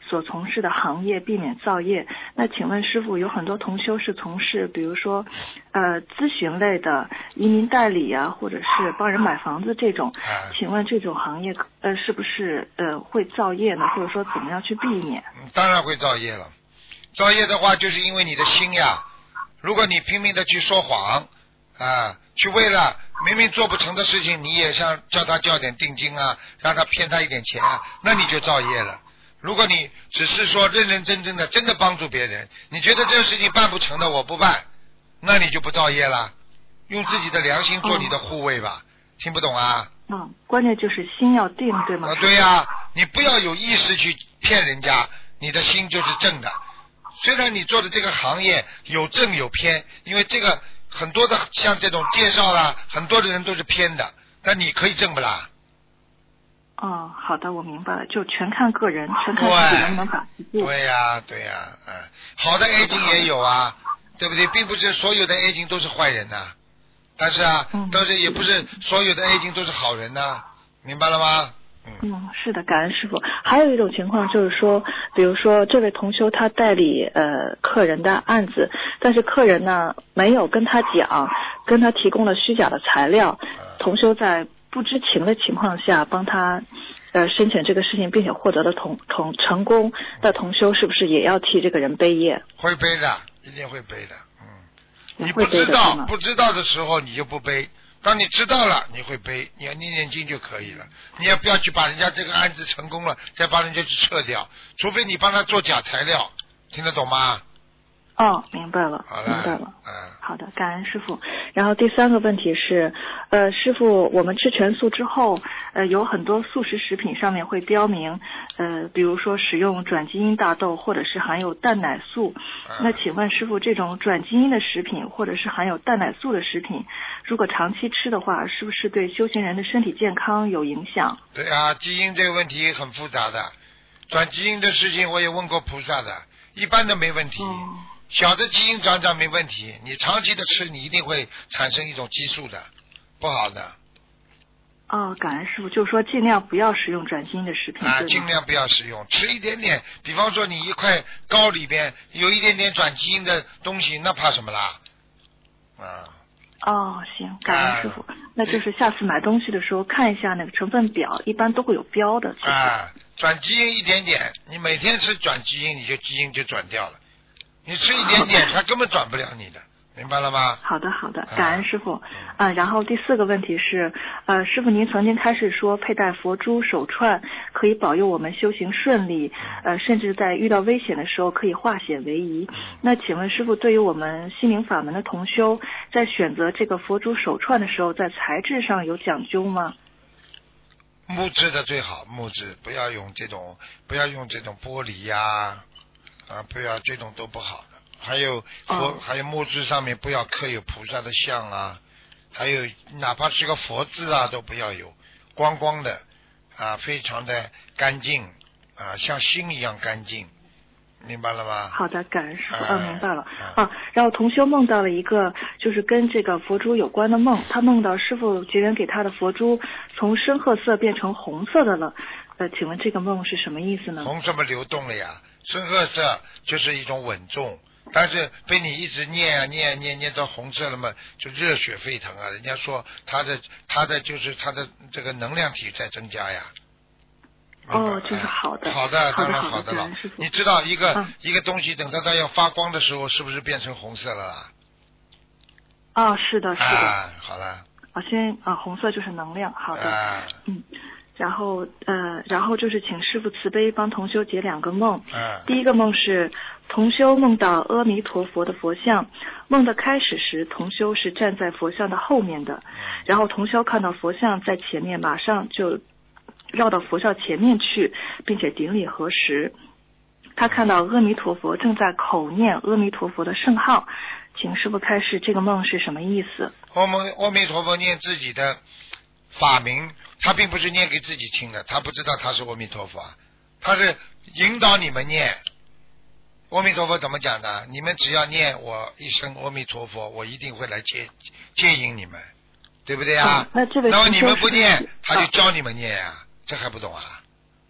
Speaker 6: 所从事的行业，避免造业。那请问师傅，有很多同修是从事比如说呃咨询类的移民代理啊，或者是帮人买房子这种，请问这种行业呃是不是呃会造业呢？或者说怎么样去避免？
Speaker 2: 当然会造业了。造业的话，就是因为你的心呀，如果你拼命的去说谎啊，去为了明明做不成的事情，你也想叫他交点定金啊，让他骗他一点钱啊，那你就造业了。如果你只是说认认真真的真的帮助别人，你觉得这个事情办不成的我不办，那你就不造业了。用自己的良心做你的护卫吧。嗯、听不懂啊？
Speaker 6: 嗯，关键就是心要定，对吗？
Speaker 2: 啊，对呀、啊，你不要有意识去骗人家，你的心就是正的。虽然你做的这个行业有正有偏，因为这个很多的像这种介绍啦，很多的人都是偏的，但你可以正不啦？
Speaker 6: 哦，好的，我明白了，就全看个人，全看自己能不能把持住。
Speaker 2: 对呀、啊，对呀、啊，嗯，好的 A 经也有啊，对不对？并不是所有的 A 经都是坏人呐、啊，但是啊，
Speaker 6: 嗯、
Speaker 2: 但是也不是所有的 A 经都是好人呐、啊，明白了吗？
Speaker 6: 嗯，是的，感恩师傅。还有一种情况就是说，比如说这位同修他代理呃客人的案子，但是客人呢没有跟他讲，跟他提供了虚假的材料，同修在不知情的情况下帮他呃申请这个事情，并且获得了同同成功，那同修是不是也要替这个人背业？
Speaker 2: 会背的，一定会背的。嗯，你不知道不知道的时候你就不背。当你知道了，你会背，你要念念经就可以了。你也不要去把人家这个案子成功了，再帮人家去撤掉，除非你帮他做假材料，听得懂吗？
Speaker 6: 哦，明白了，
Speaker 2: 好了，
Speaker 6: 明白了。
Speaker 2: 嗯，
Speaker 6: 好的，感恩师傅。然后第三个问题是，呃，师傅，我们吃全素之后，呃，有很多素食食品上面会标明，呃，比如说使用转基因大豆，或者是含有蛋奶素。
Speaker 2: 嗯、
Speaker 6: 那请问师傅，这种转基因的食品，或者是含有蛋奶素的食品，如果长期吃的话，是不是对修行人的身体健康有影响？
Speaker 2: 对啊，基因这个问题很复杂的，转基因的事情我也问过菩萨的，一般的没问题。嗯，小的基因长长没问题，你长期的吃，你一定会产生一种激素的，不好的。
Speaker 6: 哦，感恩师傅，就是说尽量不要食用转基因的食品。
Speaker 2: 啊，尽量不要食用，吃一点点，比方说你一块糕里边有一点点转基因的东西，那怕什么啦？啊。
Speaker 6: 哦，行，感恩师傅。啊、那就是下次买东西的时候看一下那个成分表，一般都会有标的。
Speaker 2: 啊，转基因一点点，你每天吃转基因，你就基因就转掉了。你吃一点点，它根本转不了你的，明白了吗？
Speaker 6: 好的，好的，感恩师傅。啊、呃，然后第四个问题是，呃，师傅您曾经开始说佩戴佛珠手串可以保佑我们修行顺利，呃，甚至在遇到危险的时候可以化险为夷。那请问师傅，对于我们心灵法门的同修，在选择这个佛珠手串的时候，在材质上有讲究吗？
Speaker 2: 木质的最好，木质不要用这种，不要用这种玻璃呀、啊。啊，不要这种都不好的。还有佛，哦、还有木质上面不要刻有菩萨的像啊，还有哪怕是个佛字啊，都不要有，光光的啊，非常的干净啊，像心一样干净，明白了吗？
Speaker 6: 好的，感恩师傅，嗯、啊，明白了。啊，啊然后同修梦到了一个就是跟这个佛珠有关的梦，他梦到师傅结缘给他的佛珠从深褐色变成红色的了。呃，请问这个梦是什么意思呢？
Speaker 2: 红什么流动了呀？深褐色就是一种稳重，但是被你一直念啊念啊念念到红色了嘛，就热血沸腾啊！人家说他的他的就是他的这个能量体在增加呀。
Speaker 6: 哦，就是好的，
Speaker 2: 好的，当然
Speaker 6: 好
Speaker 2: 的了。你知道一个、啊、一个东西等到它要发光的时候，是不是变成红色了啦？
Speaker 6: 哦，是的，是的。
Speaker 2: 啊，好了。
Speaker 6: 啊，先啊，红色就是能量，好的，
Speaker 2: 啊、
Speaker 6: 嗯。然后呃，然后就是请师父慈悲帮同修解两个梦。
Speaker 2: 嗯。
Speaker 6: 第一个梦是同修梦到阿弥陀佛的佛像，梦的开始时同修是站在佛像的后面的，然后同修看到佛像在前面，马上就绕到佛像前面去，并且顶礼合十。他看到阿弥陀佛正在口念阿弥陀佛的圣号，请师父开示这个梦是什么意思？
Speaker 2: 我们阿弥陀佛念自己的法名，他并不是念给自己听的，他不知道他是阿弥陀佛，他是引导你们念。阿弥陀佛怎么讲的？你们只要念我一声阿弥陀佛，我一定会来接接引你们，对不对啊？
Speaker 6: 嗯、那这位
Speaker 2: 那么你们不念，他就教你们念啊，这还不懂啊？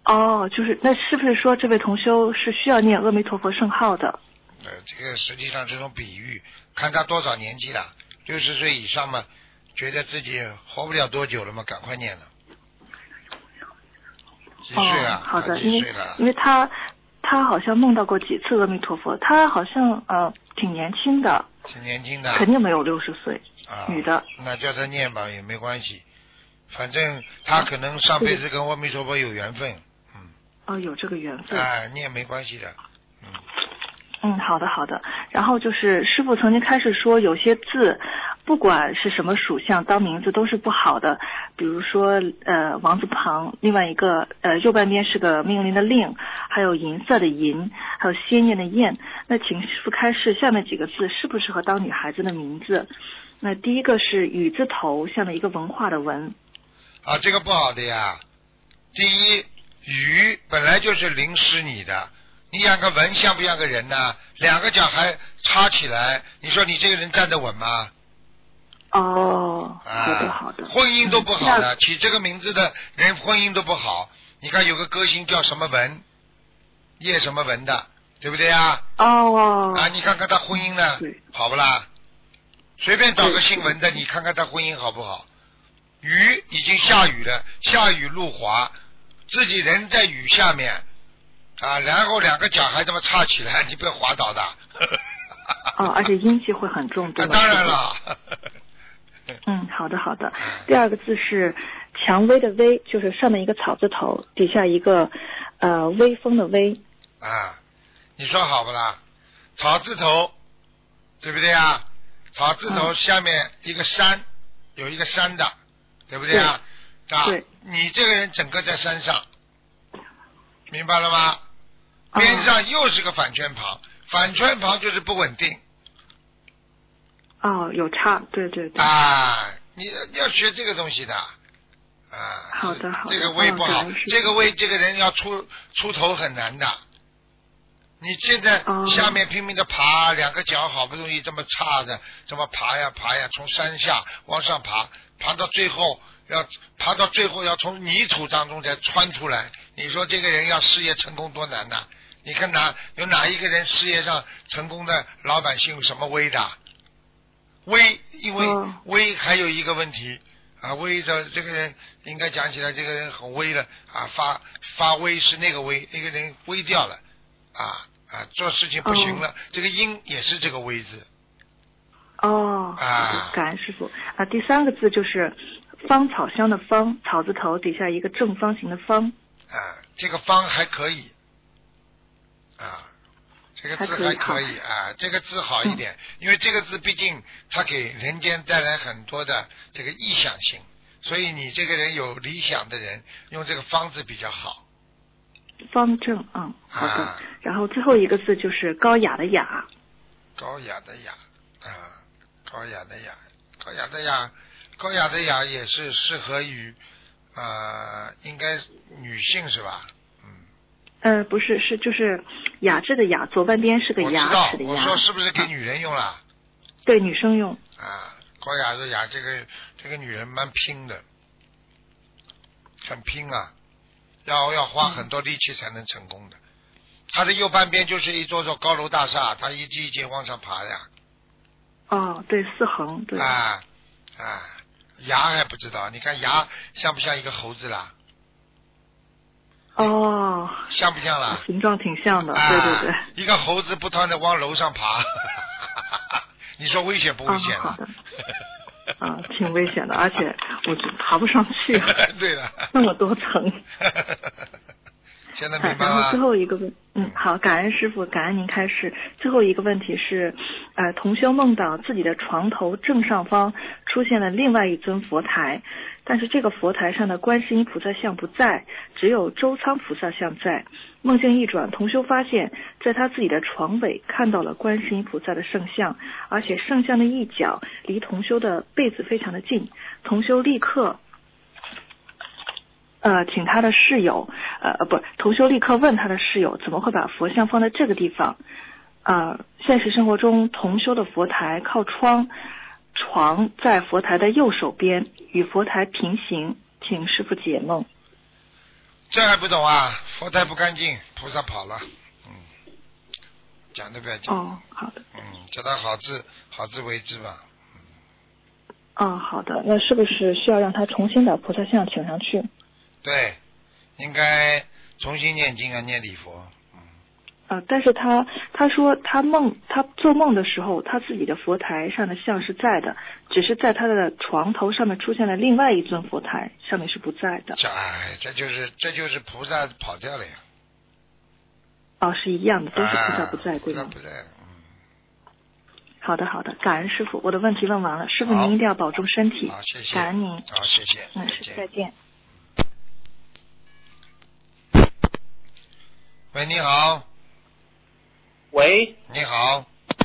Speaker 6: 哦，就是那是不是说这位同修是需要念阿弥陀佛圣号的？
Speaker 2: 呃，这个实际上这种比喻，看他多少年纪了，六十岁以上嘛，觉得自己活不了多久了嘛，赶快念了。几岁了？
Speaker 6: 哦、好的，
Speaker 2: 几岁了？
Speaker 6: 因为因为他他好像梦到过几次阿弥陀佛，他好像呃挺年轻的，
Speaker 2: 挺年轻的，
Speaker 6: 肯定没有六十岁，
Speaker 2: 啊，
Speaker 6: 女的。
Speaker 2: 那叫他念吧，也没关系，反正他可能上辈子跟阿弥陀佛有缘分，嗯。
Speaker 6: 哦，有这个缘分。
Speaker 2: 啊，念没关系的，嗯。
Speaker 6: 嗯，好的好的。然后就是师父曾经开始说，有些字不管是什么属相当名字都是不好的，比如说呃王字旁，另外一个呃右半边是个命令的令，还有银色的银，还有鲜艳的艳。那请师父开示下面几个字适不适合当女孩子的名字？那第一个是雨字头下面一个文化的文。
Speaker 2: 啊，这个不好的呀。第一，雨本来就是淋湿你的，你想个文像不像个人呢？两个脚还插起来，你说你这个人站得稳吗？
Speaker 6: 哦，好的
Speaker 2: 啊、
Speaker 6: 好的。
Speaker 2: 婚姻都不好的，嗯、起这个名字的人婚姻都不好。你看有个歌星叫什么文，叶什么文的，对不对呀？
Speaker 6: 哦。
Speaker 2: 啊，你看看他婚姻呢，好不啦？随便找个姓文的，你看看他婚姻好不好？雨已经下雨了，下雨路滑，自己人在雨下面啊，然后两个脚还这么插起来，你不要滑倒的。
Speaker 6: 哦，而且阴气会很重，对吧？
Speaker 2: 啊、当然了。
Speaker 6: 嗯，好的好的。第二个字是蔷薇的薇，就是上面一个草字头，底下一个呃微风的微。
Speaker 2: 啊，你说好不啦？草字头，对不对啊？草字头下面一个山，嗯、有一个山的，对不对啊？
Speaker 6: 对。
Speaker 2: 啊，
Speaker 6: 对
Speaker 2: 你这个人整个在山上，明白了吗？边上又是个反圈旁，反圈旁就是不稳定。
Speaker 6: 哦，有差，对对对。
Speaker 2: 啊，你你要学这个东西的。啊。
Speaker 6: 好的好的。
Speaker 2: 这个胃不好，
Speaker 6: 哦、
Speaker 2: 这个胃这个人要出出头很难的。你现在下面拼命的爬，哦、两个脚好不容易这么差的，这么爬呀爬呀，从山下往上爬，爬到最后要爬到最后要从泥土当中再穿出来。你说这个人要事业成功多难呐？你看哪有哪一个人事业上成功的老百姓有什么威的？威，因为威还有一个问题啊，威的这个人应该讲起来，这个人很威了啊，发发威是那个威，那个人威掉了啊啊，做事情不行了，哦、这个阴也是这个威字。
Speaker 6: 哦，
Speaker 2: 啊，
Speaker 6: 感恩师父啊。第三个字就是芳草香的芳，草字头底下一个正方形的方。
Speaker 2: 啊，这个方还可以啊。这个字还可以啊，这个字好一点，嗯、因为这个字毕竟它给人间带来很多的这个意象性，所以你这个人有理想的人用这个方字比较好。
Speaker 6: 方正，嗯，好的。啊、然后最后一个字就是高雅的雅。
Speaker 2: 高雅的雅啊，高雅的雅，高雅的雅，高雅的雅也是适合于啊、呃，应该女性是吧？
Speaker 6: 呃，不是，是就是雅致的雅，左半边是个牙齿的牙。
Speaker 2: 我说是不是给女人用了？啊、
Speaker 6: 对，女生用。
Speaker 2: 啊，高雅的雅，这个这个女人蛮拼的，很拼啊，要要花很多力气才能成功的。她、嗯、的右半边就是一座座高楼大厦，她一级一级往上爬呀。
Speaker 6: 哦，对，四横，对。
Speaker 2: 啊啊，牙还不知道，你看牙像不像一个猴子啦？
Speaker 6: 哦，
Speaker 2: 像不像啦？
Speaker 6: 形状挺像的，
Speaker 2: 啊、
Speaker 6: 对对对。
Speaker 2: 一个猴子不断的往楼上爬，你说危险不危险？
Speaker 6: 啊、好的。啊，挺危险的，而且我就爬不上去。
Speaker 2: 对了。
Speaker 6: 那么多层。
Speaker 2: 现在明白了。
Speaker 6: 然后最后一个问，嗯，好，感恩师父，感恩您开示。最后一个问题是，呃，同修梦到自己的床头正上方出现了另外一尊佛台，但是这个佛台上的观世音菩萨像不在，只有周仓菩萨像在。梦境一转，同修发现在他自己的床尾看到了观世音菩萨的圣像，而且圣像的一角离同修的被子非常的近。同修立刻呃，请他的室友，呃，不，同修立刻问他的室友，怎么会把佛像放在这个地方？呃，现实生活中，同修的佛台靠窗，床在佛台的右手边，与佛台平行，请师父解梦。
Speaker 2: 这还不懂啊？佛台不干净，菩萨跑了。嗯，讲都不要讲。
Speaker 6: 哦，好的。
Speaker 2: 嗯，叫他好自好自为之吧。
Speaker 6: 嗯，好的。那是不是需要让他重新把菩萨像请上去？
Speaker 2: 对，应该重新念经啊，念礼佛。
Speaker 6: 啊，但是他他说他梦他做梦的时候，他自己的佛台上的像是在的，只是在他的床头上面出现了另外一尊佛台，上面是不在的。
Speaker 2: 这哎，这就是这就是菩萨跑掉了呀。
Speaker 6: 哦，是一样的，都是菩萨不在，对吗？
Speaker 2: 菩萨不在，嗯。
Speaker 6: 好的，好的，感恩师傅，我的问题问完了，师傅您一定要保重身体。
Speaker 2: 好，谢谢。
Speaker 6: 感恩您。
Speaker 2: 好，谢谢。
Speaker 6: 嗯，是，再见。
Speaker 2: 喂，你好。
Speaker 7: 喂，
Speaker 2: 你好，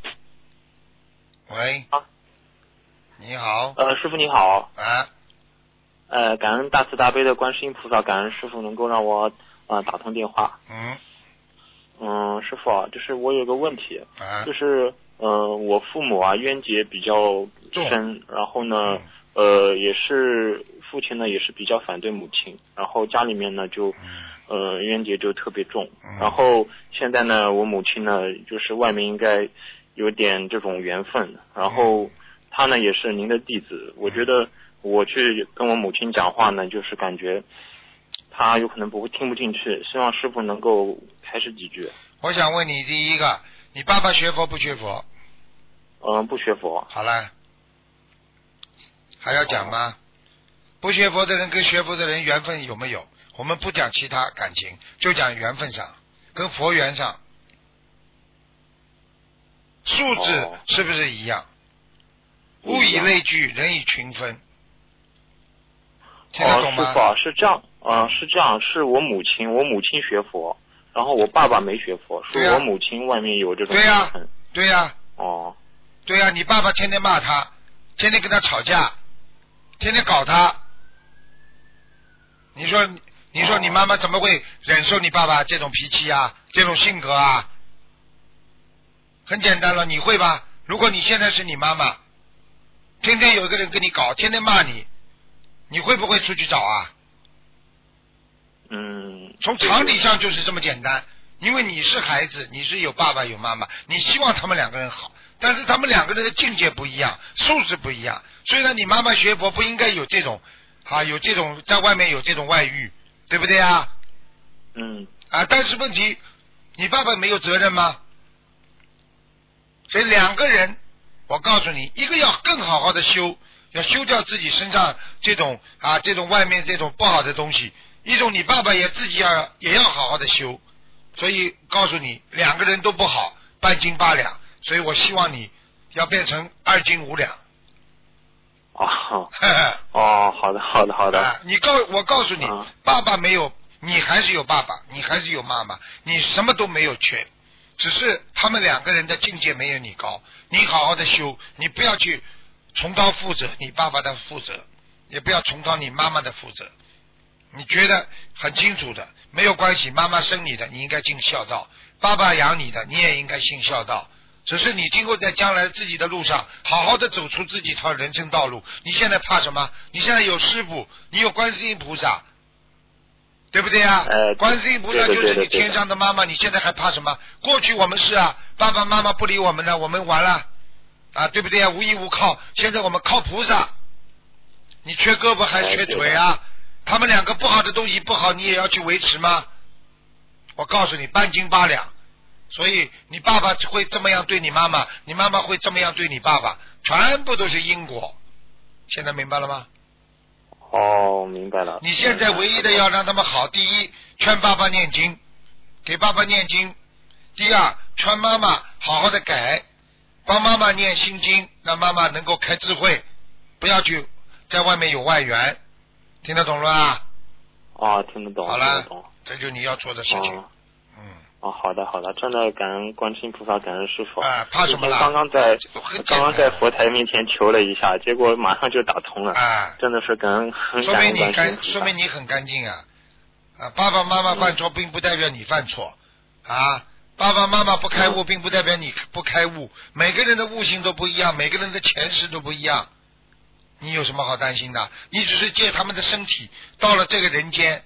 Speaker 2: 喂，
Speaker 7: 啊，
Speaker 2: 你好，
Speaker 7: 呃，师傅你好，
Speaker 2: 啊，
Speaker 7: 呃，感恩大慈大悲的观世音菩萨，感恩师傅能够让我呃打通电话。
Speaker 2: 嗯，
Speaker 7: 嗯，师傅啊，就是我有个问题，
Speaker 2: 啊，
Speaker 7: 就是呃，我父母啊冤结比较深，然后呢，
Speaker 2: 嗯、
Speaker 7: 呃，也是父亲呢也是比较反对母亲，然后家里面呢就。
Speaker 2: 嗯
Speaker 7: 呃，冤结就特别重，然后现在呢，我母亲呢，就是外面应该有点这种缘分，然后她呢也是您的弟子，我觉得我去跟我母亲讲话呢，就是感觉她有可能不会听不进去，希望师傅能够开示几句。
Speaker 2: 我想问你，第一个，你爸爸学佛不学佛？
Speaker 7: 嗯、呃，不学佛。
Speaker 2: 好了，还要讲吗？哦、不学佛的人跟学佛的人缘分有没有？我们不讲其他感情，就讲缘分上，跟佛缘上，素质是不是一样？哦、物以类聚，人以群分，听得懂吗？
Speaker 7: 哦、师傅啊，是这样，呃，是这样，是我母亲，我母亲学佛，然后我爸爸没学佛，是我母亲外面有这种缘分。
Speaker 2: 对呀、啊，对呀、啊。
Speaker 7: 哦。
Speaker 2: 对呀、啊，你爸爸天天骂他，天天跟他吵架，天天搞他，你说？你说你妈妈怎么会忍受你爸爸这种脾气啊，这种性格啊？很简单了，你会吧？如果你现在是你妈妈，天天有一个人跟你搞，天天骂你，你会不会出去找啊？
Speaker 7: 嗯。
Speaker 2: 从常理上就是这么简单，因为你是孩子，你是有爸爸有妈妈，你希望他们两个人好，但是他们两个人的境界不一样，素质不一样，所以呢，你妈妈学佛不应该有这种啊，有这种在外面有这种外遇。对不对啊？
Speaker 7: 嗯。
Speaker 2: 啊，但是问题，你爸爸没有责任吗？所以两个人，我告诉你，一个要更好好的修，要修掉自己身上这种啊，这种外面这种不好的东西；一种你爸爸也自己要也要好好的修。所以告诉你，两个人都不好，半斤八两。所以我希望你要变成二斤五两。
Speaker 7: 哦，哦，好的，好的，好的。
Speaker 2: 啊、你告我告诉你、啊，爸爸没有，你还是有爸爸，你还是有妈妈，你什么都没有缺，只是他们两个人的境界没有你高。你好好的修，你不要去重蹈覆辙，你爸爸的覆辙，也不要重蹈你妈妈的覆辙。你觉得很清楚的，没有关系，妈妈生你的，你应该尽孝道；爸爸养你的，你也应该尽孝道。只是你今后在将来自己的路上，好好的走出自己一条人生道路。你现在怕什么？你现在有师父，你有观世音菩萨，对不对啊？
Speaker 7: 呃、
Speaker 2: 观世音菩萨就是你天上的妈妈，你现在还怕什么？过去我们是啊，爸爸妈妈不理我们了，我们完了啊，对不对啊？无依无靠。现在我们靠菩萨，你缺胳膊还缺腿啊？他们两个不好的东西不好，你也要去维持吗？我告诉你，半斤八两。所以你爸爸会这么样对你妈妈，你妈妈会这么样对你爸爸，全部都是因果。现在明白了吗？
Speaker 7: 哦，明白了。
Speaker 2: 你现在唯一的要让他们好，第一，劝爸爸念经，给爸爸念经；第二，劝妈妈好好的改，帮妈妈念心经，让妈妈能够开智慧，不要去在外面有外援。听得懂了吧？
Speaker 7: 啊，听得懂。
Speaker 2: 好了，这就是你要做的事情。
Speaker 7: 哦哦，好的好的，真的感恩观世音菩萨，感恩师父。
Speaker 2: 啊，怕什么啦？
Speaker 7: 刚刚在刚刚在佛台面前求了一下，结果马上就打通了。
Speaker 2: 啊，
Speaker 7: 真的是感恩很
Speaker 2: 感恩观世音菩萨。说明你很干净啊！啊，爸爸妈妈犯错，并不代表你犯错啊。爸爸妈妈不开悟，并不代表你不开悟。每个人的悟性都不一样，每个人的前世都不一样。你有什么好担心的？你只是借他们的身体到了这个人间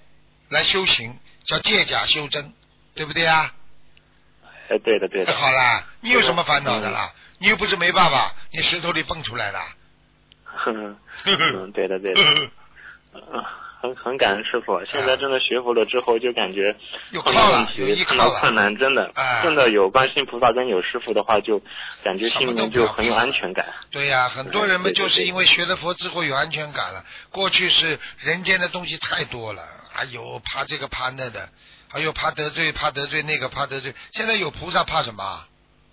Speaker 2: 来修行，叫借假修真，对不对啊？
Speaker 7: 哎，对的对的。
Speaker 2: 好啦，你有什么烦恼的啦？嗯、你又不是没爸爸，你石头里蹦出来的。
Speaker 7: 嗯，对的对的。嗯，很很感恩师傅，现在真的学佛了之后，就感觉碰到问题、碰到困难，真的、
Speaker 2: 哎、
Speaker 7: 真的有观世音菩萨跟有师傅的话，就感觉心里面就很有安全感。
Speaker 2: 对呀、啊，很多人们就是因为学了佛之后有安全感了。过去是人间的东西太多了，哎呦，怕这个怕那的，哎呦，怕得罪怕得罪那个怕得罪。现在有菩萨怕什么？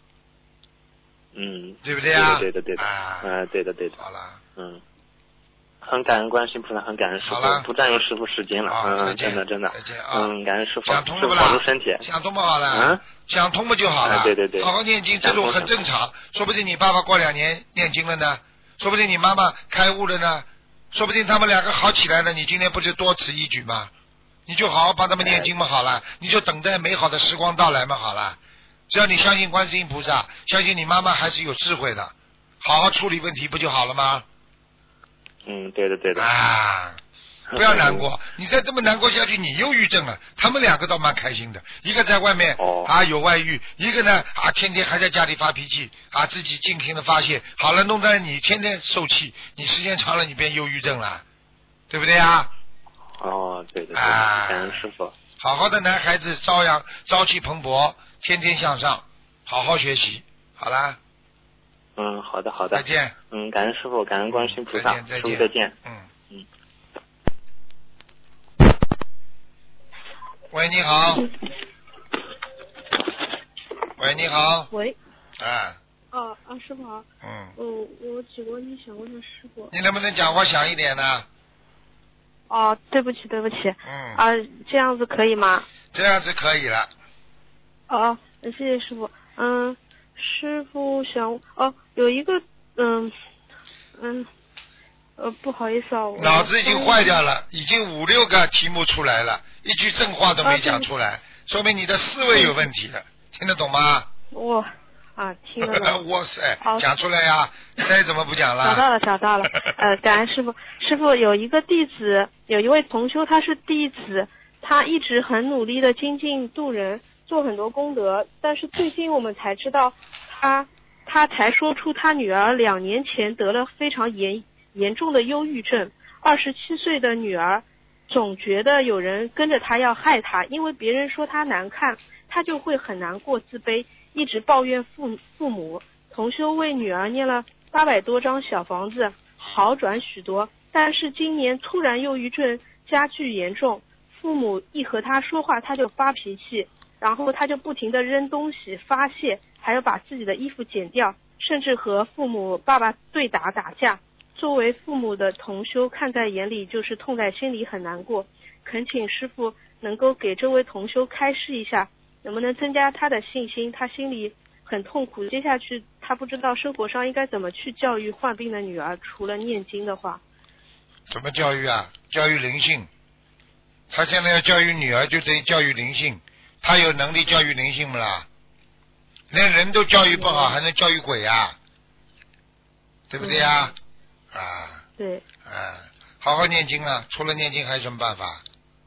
Speaker 7: 嗯，
Speaker 2: 对不对啊？
Speaker 7: 对的对的，
Speaker 2: 啊，
Speaker 7: 嗯、呃，对的对的。
Speaker 2: 好了，
Speaker 7: 嗯。很感恩观世音菩萨，很感恩师傅，不占用师傅时间了，嗯，真的真的，
Speaker 2: 再见啊，
Speaker 7: 嗯，感恩师傅，
Speaker 2: 想通了不啦？
Speaker 7: 保重身体，
Speaker 2: 想通不好了，嗯，想通不就好了，
Speaker 7: 啊、对对对，
Speaker 2: 好好念经，这种很正常，说不定你爸爸过两年念经了呢，说不定你妈妈开悟了呢，说不定他们两个好起来了，你今天不是多此一举吗？你就好好帮他们念经嘛，好了，你就等待美好的时光到来嘛，好了，只要你相信观世音菩萨，相信你妈妈还是有智慧的，好好处理问题不就好了吗？
Speaker 7: 嗯，对的对的
Speaker 2: 啊，不要难过，你再这么难过下去，你忧郁症了。他们两个倒蛮开心的，一个在外面、
Speaker 7: 哦、
Speaker 2: 啊有外遇，一个呢啊天天还在家里发脾气啊，自己尽情的发泄，好了，弄得你天天受气，你时间长了你变忧郁症了，对不对啊？
Speaker 7: 哦，对的对的，
Speaker 2: 啊，
Speaker 7: 感恩师傅。
Speaker 2: 好好的男孩子照样朝气蓬勃，天天向上，好好学习，好啦。
Speaker 7: 嗯，好的好的，
Speaker 2: 再见。
Speaker 7: 嗯，感恩师傅，感恩观世音菩萨，
Speaker 2: 师
Speaker 7: 傅再见。
Speaker 2: 嗯
Speaker 7: 嗯。
Speaker 2: 喂，你好。喂，你好。
Speaker 8: 喂。
Speaker 2: 啊。
Speaker 8: 啊啊，师傅好。
Speaker 2: 嗯。
Speaker 8: 嗯，我几个问题想问下师傅。
Speaker 2: 你能不能讲话响一点呢？
Speaker 8: 哦，对不起对不起。
Speaker 2: 嗯。
Speaker 8: 啊，这样子可以吗？
Speaker 2: 这样子可以了。
Speaker 8: 哦，谢谢师傅。嗯。师傅想哦，有一个嗯嗯呃不好意思啊，
Speaker 2: 脑子已经坏掉了，已经五六个题目出来了，一句正话都没讲出来，啊、说明你的思维有问题了，听得懂吗？
Speaker 8: 我啊听得懂。
Speaker 2: 哇塞，讲出来呀！再怎么不讲了？
Speaker 8: 找到了找到了，呃，感恩师傅。师傅有一个弟子，有一位同修，他是弟子，他一直很努力的精进度人。做很多功德，但是最近我们才知道他，他才说出他女儿两年前得了非常严严重的忧郁症。二十七岁的女儿总觉得有人跟着他要害他，因为别人说他难看，他就会很难过、自卑，一直抱怨父父母。同修为女儿念了八百多张小房子，好转许多，但是今年突然忧郁症加剧严重，父母一和他说话他就发脾气。然后他就不停地扔东西发泄，还有把自己的衣服剪掉，甚至和父母爸爸对打打架。作为父母的同修看在眼里，就是痛在心里，很难过。恳请师父能够给这位同修开示一下，能不能增加他的信心？他心里很痛苦，接下去他不知道生活上应该怎么去教育患病的女儿，除了念经的话。
Speaker 2: 怎么教育啊？教育灵性。他现在要教育女儿，就得教育灵性。他有能力教育灵性不啦？连人都教育不好，还能教育鬼啊？对不对呀？
Speaker 8: 嗯、
Speaker 2: 啊。
Speaker 8: 对。
Speaker 2: 啊，好好念经啊！除了念经还有什么办法？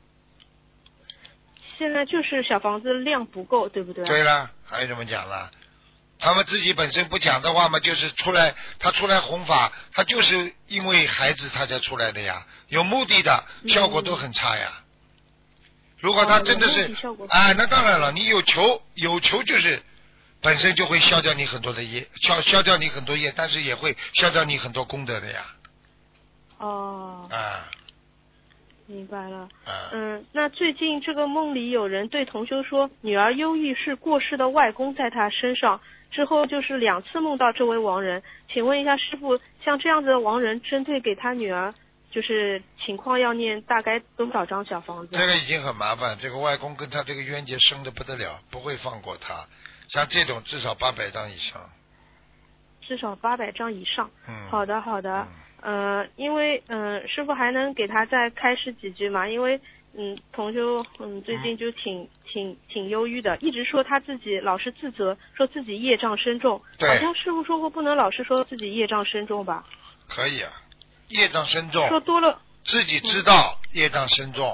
Speaker 8: 现在就是小房子量不够，对不对？
Speaker 2: 对了，还有什么讲了？他们自己本身不讲的话嘛，就是出来，他出来弘法，他就是因为孩子他才出来的呀，有目的的，效果都很差呀。嗯如果他真的是，哎，那当然了，你有求有求就是本身就会消掉你很多的业，消消掉你很多业，但是也会消掉你很多功德的呀。
Speaker 8: 哦。
Speaker 2: 啊。
Speaker 8: 明白了。
Speaker 2: 啊、
Speaker 8: 嗯，那最近这个梦里有人对同修说，女儿忧郁是过世的外公在她身上，之后就是两次梦到这位亡人。请问一下师父，像这样子的亡人，针对给他女儿。就是情况要念大概多少张小房子？
Speaker 2: 这个已经很麻烦，这个外公跟他这个冤结深的不得了，不会放过他。像这种至少八百张以上。
Speaker 8: 至少八百张以上。
Speaker 2: 嗯。
Speaker 8: 好的好的。嗯、呃，因为嗯、呃，师傅还能给他再开示几句吗？因为嗯，同修嗯最近就挺、嗯、挺挺忧郁的，一直说他自己老是自责，说自己业障深重。
Speaker 2: 对。
Speaker 8: 好像师傅说过不能老是说自己业障深重吧？
Speaker 2: 可以啊。业障深重，
Speaker 8: 说多了，
Speaker 2: 自己知道业障深重，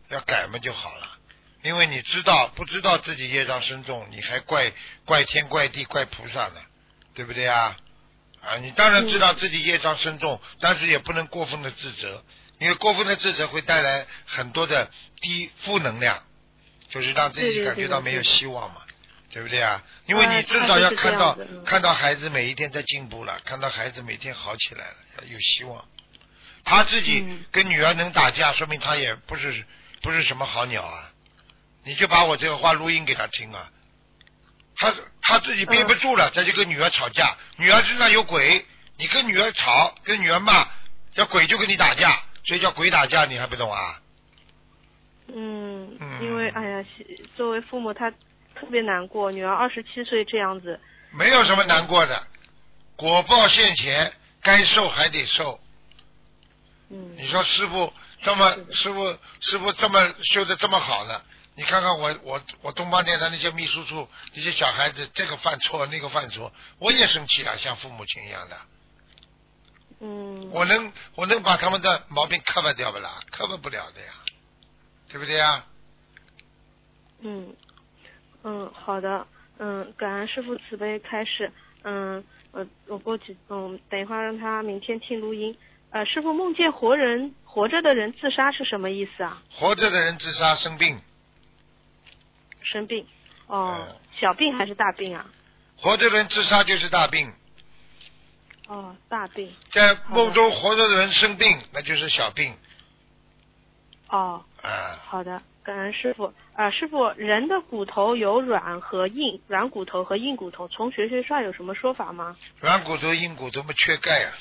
Speaker 2: 要改嘛就好了。因为你知道不知道自己业障深重，你还怪怪天怪地怪菩萨呢，对不对啊？啊，你当然知道自己业障深重，嗯、但是也不能过分的自责，因为过分的自责会带来很多的低负能量，就是让自己感觉到没有希望嘛， 对, 对, 对, 对, 对不对啊？因为你至少要看到、呃、看到孩子每一天在进步了，看到孩子每天好起来了，有希望。他自己跟女儿能打架，说明他也不是不是什么好鸟啊。你就把我这个话录音给他听啊，他他自己憋不住了，他就跟女儿吵架，女儿身上有鬼，你跟女儿吵，跟女儿骂，叫鬼就跟你打架，所以叫鬼打架，你还不懂啊？
Speaker 8: 嗯，因为哎呀，作为父母他特别难过，女儿二十七岁这样子。
Speaker 2: 没有什么难过的，果报现前，该受还得受。
Speaker 8: 嗯。
Speaker 2: 你说师父这么师父师父这么修的这么好呢？你看看我我我东方电台那些秘书处那些小孩子，这个犯错那个犯错，我也生气啊，像父母亲一样的。
Speaker 8: 嗯。
Speaker 2: 我能我能把他们的毛病 cover 掉不啦 ？cover 不了的呀，对不对呀？
Speaker 8: 嗯嗯，好的，嗯，感恩师父慈悲开示，嗯，我我过去，嗯，等一会儿让他明天听录音。呃，师父梦见活人活着的人自杀是什么意思啊？
Speaker 2: 活着的人自杀生病。
Speaker 8: 生病，哦、嗯，小病还是大病啊？
Speaker 2: 活着的人自杀就是大病。
Speaker 8: 哦，大病。
Speaker 2: 在梦中活着的人生病，那就是小病。
Speaker 8: 哦。
Speaker 2: 啊。
Speaker 8: 好的，感恩师父。啊，师父，人的骨头有软和硬，软骨头和硬骨头，从学学上有什么说法吗？
Speaker 2: 软骨头、硬骨头嘛，缺钙啊。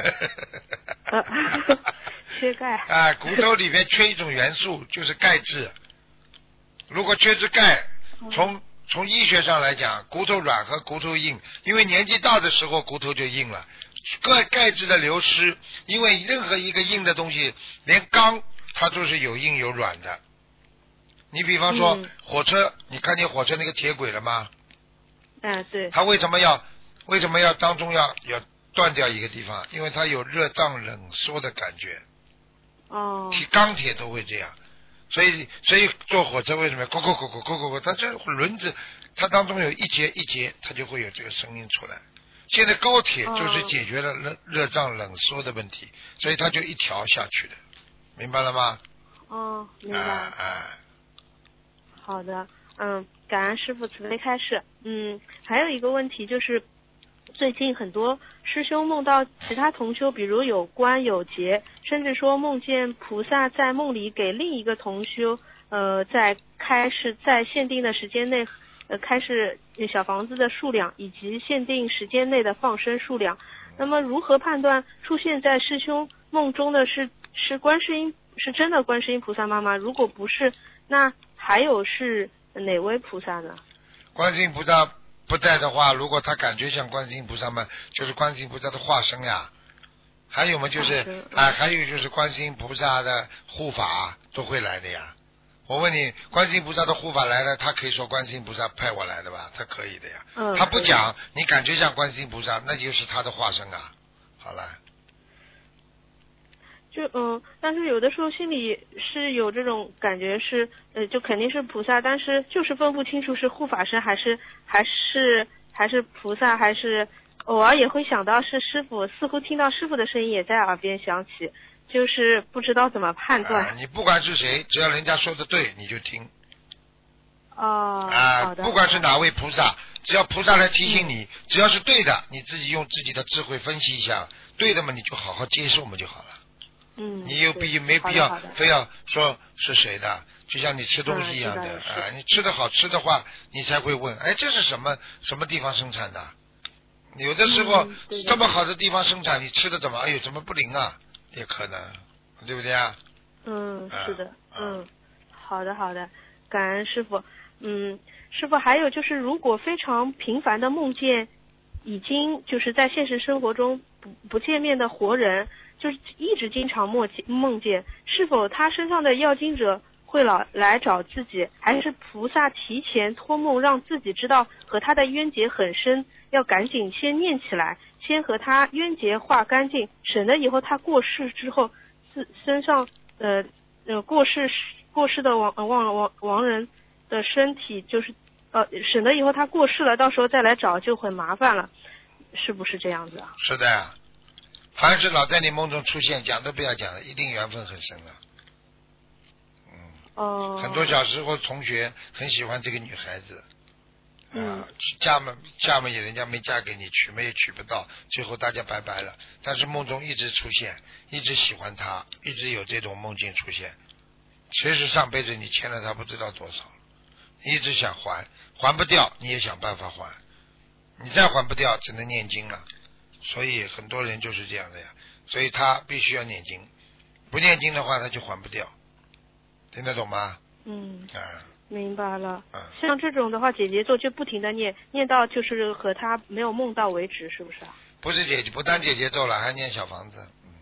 Speaker 8: 缺钙。
Speaker 2: 啊，骨头里面缺一种元素，就是钙质。如果缺失钙，从从医学上来讲，骨头软和骨头硬，因为年纪大的时候骨头就硬了，钙钙质的流失，因为任何一个硬的东西，连钢它都是有硬有软的。你比方说、嗯、火车，你看见火车那个铁轨了吗？
Speaker 8: 哎，对。
Speaker 2: 它为什么要为什么要当中要要断掉一个地方？因为它有热胀冷缩的感觉。
Speaker 8: 哦。
Speaker 2: 铁钢铁都会这样。所以，所以坐火车为什么咕咕咕咕咕咕咕？它这轮子，它当中有一节一节，它就会有这个声音出来。现在高铁就是解决了热热胀冷缩的问题，所以它就一条下去的，明白了吗？
Speaker 8: 哦，明白。
Speaker 2: 啊啊。
Speaker 8: 好的，嗯，感恩师父慈悲开示。嗯，还有一个问题就是，最近很多师兄梦到其他同修，比如有关有劫，甚至说梦见菩萨在梦里给另一个同修，呃，在开示在限定的时间内，呃，开示小房子的数量以及限定时间内的放生数量。那么，如何判断出现在师兄梦中的是是观世音是真的观世音菩萨妈妈？如果不是，那还有是哪位菩萨呢？
Speaker 2: 观世音菩萨不在的话，如果他感觉像观世音菩萨嘛，就是观世音菩萨的化身呀。还有嘛，就是啊、呃，还有就是观世音菩萨的护法都会来的呀。我问你，观世音菩萨的护法来了，他可以说观世音菩萨派我来的吧？他可以的呀。
Speaker 8: 嗯。
Speaker 2: 他不讲，你感觉像观世音菩萨，那就是他的化身啊。好了。
Speaker 8: 就嗯，但是有的时候心里是有这种感觉是，呃，就肯定是菩萨，但是就是分不清楚是护法神还是还是还是菩萨，还是偶尔也会想到是师父，似乎听到师父的声音也在耳边响起，就是不知道怎么判断。
Speaker 2: 啊、你不管是谁，只要人家说的对，你就听。
Speaker 8: 哦。
Speaker 2: 啊、
Speaker 8: 好的。
Speaker 2: 不管是哪位菩萨，只要菩萨来提醒你，嗯、只要是对的，你自己用自己的智慧分析一下，对的嘛，你就好好接受嘛就好了。
Speaker 8: 嗯，
Speaker 2: 你有必没必要非要说是谁的，就像你吃东西一样的啊、呃，你吃的好吃的话，你才会问，哎，这是什么什么地方生产的？有的时候、嗯、这么好的地方生产，你吃的怎么哎呦怎么不灵啊？也可能，对不对啊？
Speaker 8: 嗯，是的，啊、嗯，好的好的，感恩师父。嗯，师父还有就是，如果非常频繁的梦见已经就是在现实生活中不不见面的活人。就是一直经常梦见梦见，是否他身上的要经者会老来找自己，还是菩萨提前托梦让自己知道和他的冤结很深，要赶紧先念起来，先和他冤结化干净，省得以后他过世之后自身上呃呃过世过世的亡亡亡亡人的身体，就是呃，省得以后他过世了，到时候再来找就很麻烦了，是不是这样子啊？
Speaker 2: 是的呀，凡是老在你梦中出现，讲都不要讲了，一定缘分很深了。嗯。
Speaker 8: 哦。
Speaker 2: 很多小时候同学很喜欢这个女孩子。
Speaker 8: 嗯、
Speaker 2: 啊，嫁嘛嫁嘛也人家没嫁给你，娶嘛也娶不到，最后大家拜拜了。但是梦中一直出现，一直喜欢他，一直有这种梦境出现。其实上辈子你欠了他不知道多少，你一直想还，还不掉，你也想办法还，你再还不掉，只能念经了。所以很多人就是这样的呀，所以他必须要念经，不念经的话他就还不掉，听得懂吗？
Speaker 8: 嗯。
Speaker 2: 啊。
Speaker 8: 明白了，
Speaker 2: 嗯、
Speaker 8: 像这种的话，姐姐咒就不停的念，念到就是和他没有梦到为止，是不是啊？
Speaker 2: 不是姐姐，不单姐姐咒了，还念小房子。嗯。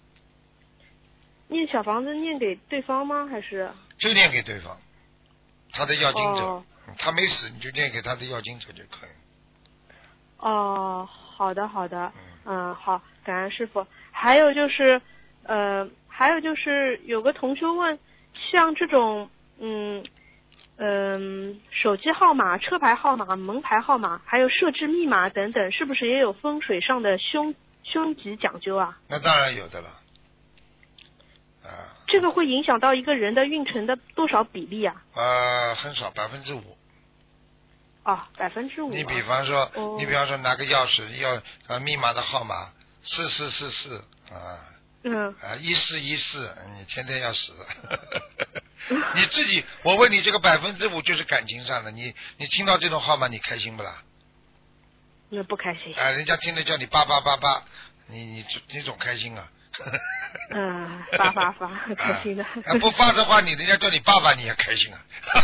Speaker 8: 念小房子念给对方吗？还是？
Speaker 2: 就念给对方，他的要经者，
Speaker 8: 哦、
Speaker 2: 他没死，你就念给他的要经者就可以。
Speaker 8: 哦，好的好的，嗯, 嗯好，感恩师傅。还有就是，呃，还有就是有个同学问，像这种，嗯。嗯，手机号码、车牌号码、门牌号码，还有设置密码等等，是不是也有风水上的凶凶吉讲究啊？
Speaker 2: 那当然有的了。啊。
Speaker 8: 这个会影响到一个人的运程的多少比例啊？
Speaker 2: 呃，很少，百分之五。
Speaker 8: 哦，百分之五。
Speaker 2: 你比方说，
Speaker 8: 哦、
Speaker 2: 你比方说拿个钥匙要啊密码的号码四四四四啊。
Speaker 8: 嗯。
Speaker 2: 啊，一四一四，你天天要死。你自己，我问你，这个百分之五就是感情上的，你你听到这种号码，你开心不啦？
Speaker 8: 那不开心。
Speaker 2: 啊，人家听着叫你八八八八，你你你总开心啊。
Speaker 8: 嗯，发发发，开心的。
Speaker 2: 啊，不发的话，你人家叫你爸爸，你也开心啊。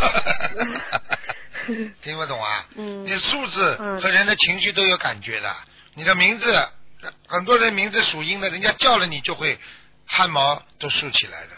Speaker 2: 听不懂啊？
Speaker 8: 嗯。
Speaker 2: 你数字和人的情绪都有感觉的，你的名字，很多人名字属阴的，人家叫了你就会汗毛都竖起来的。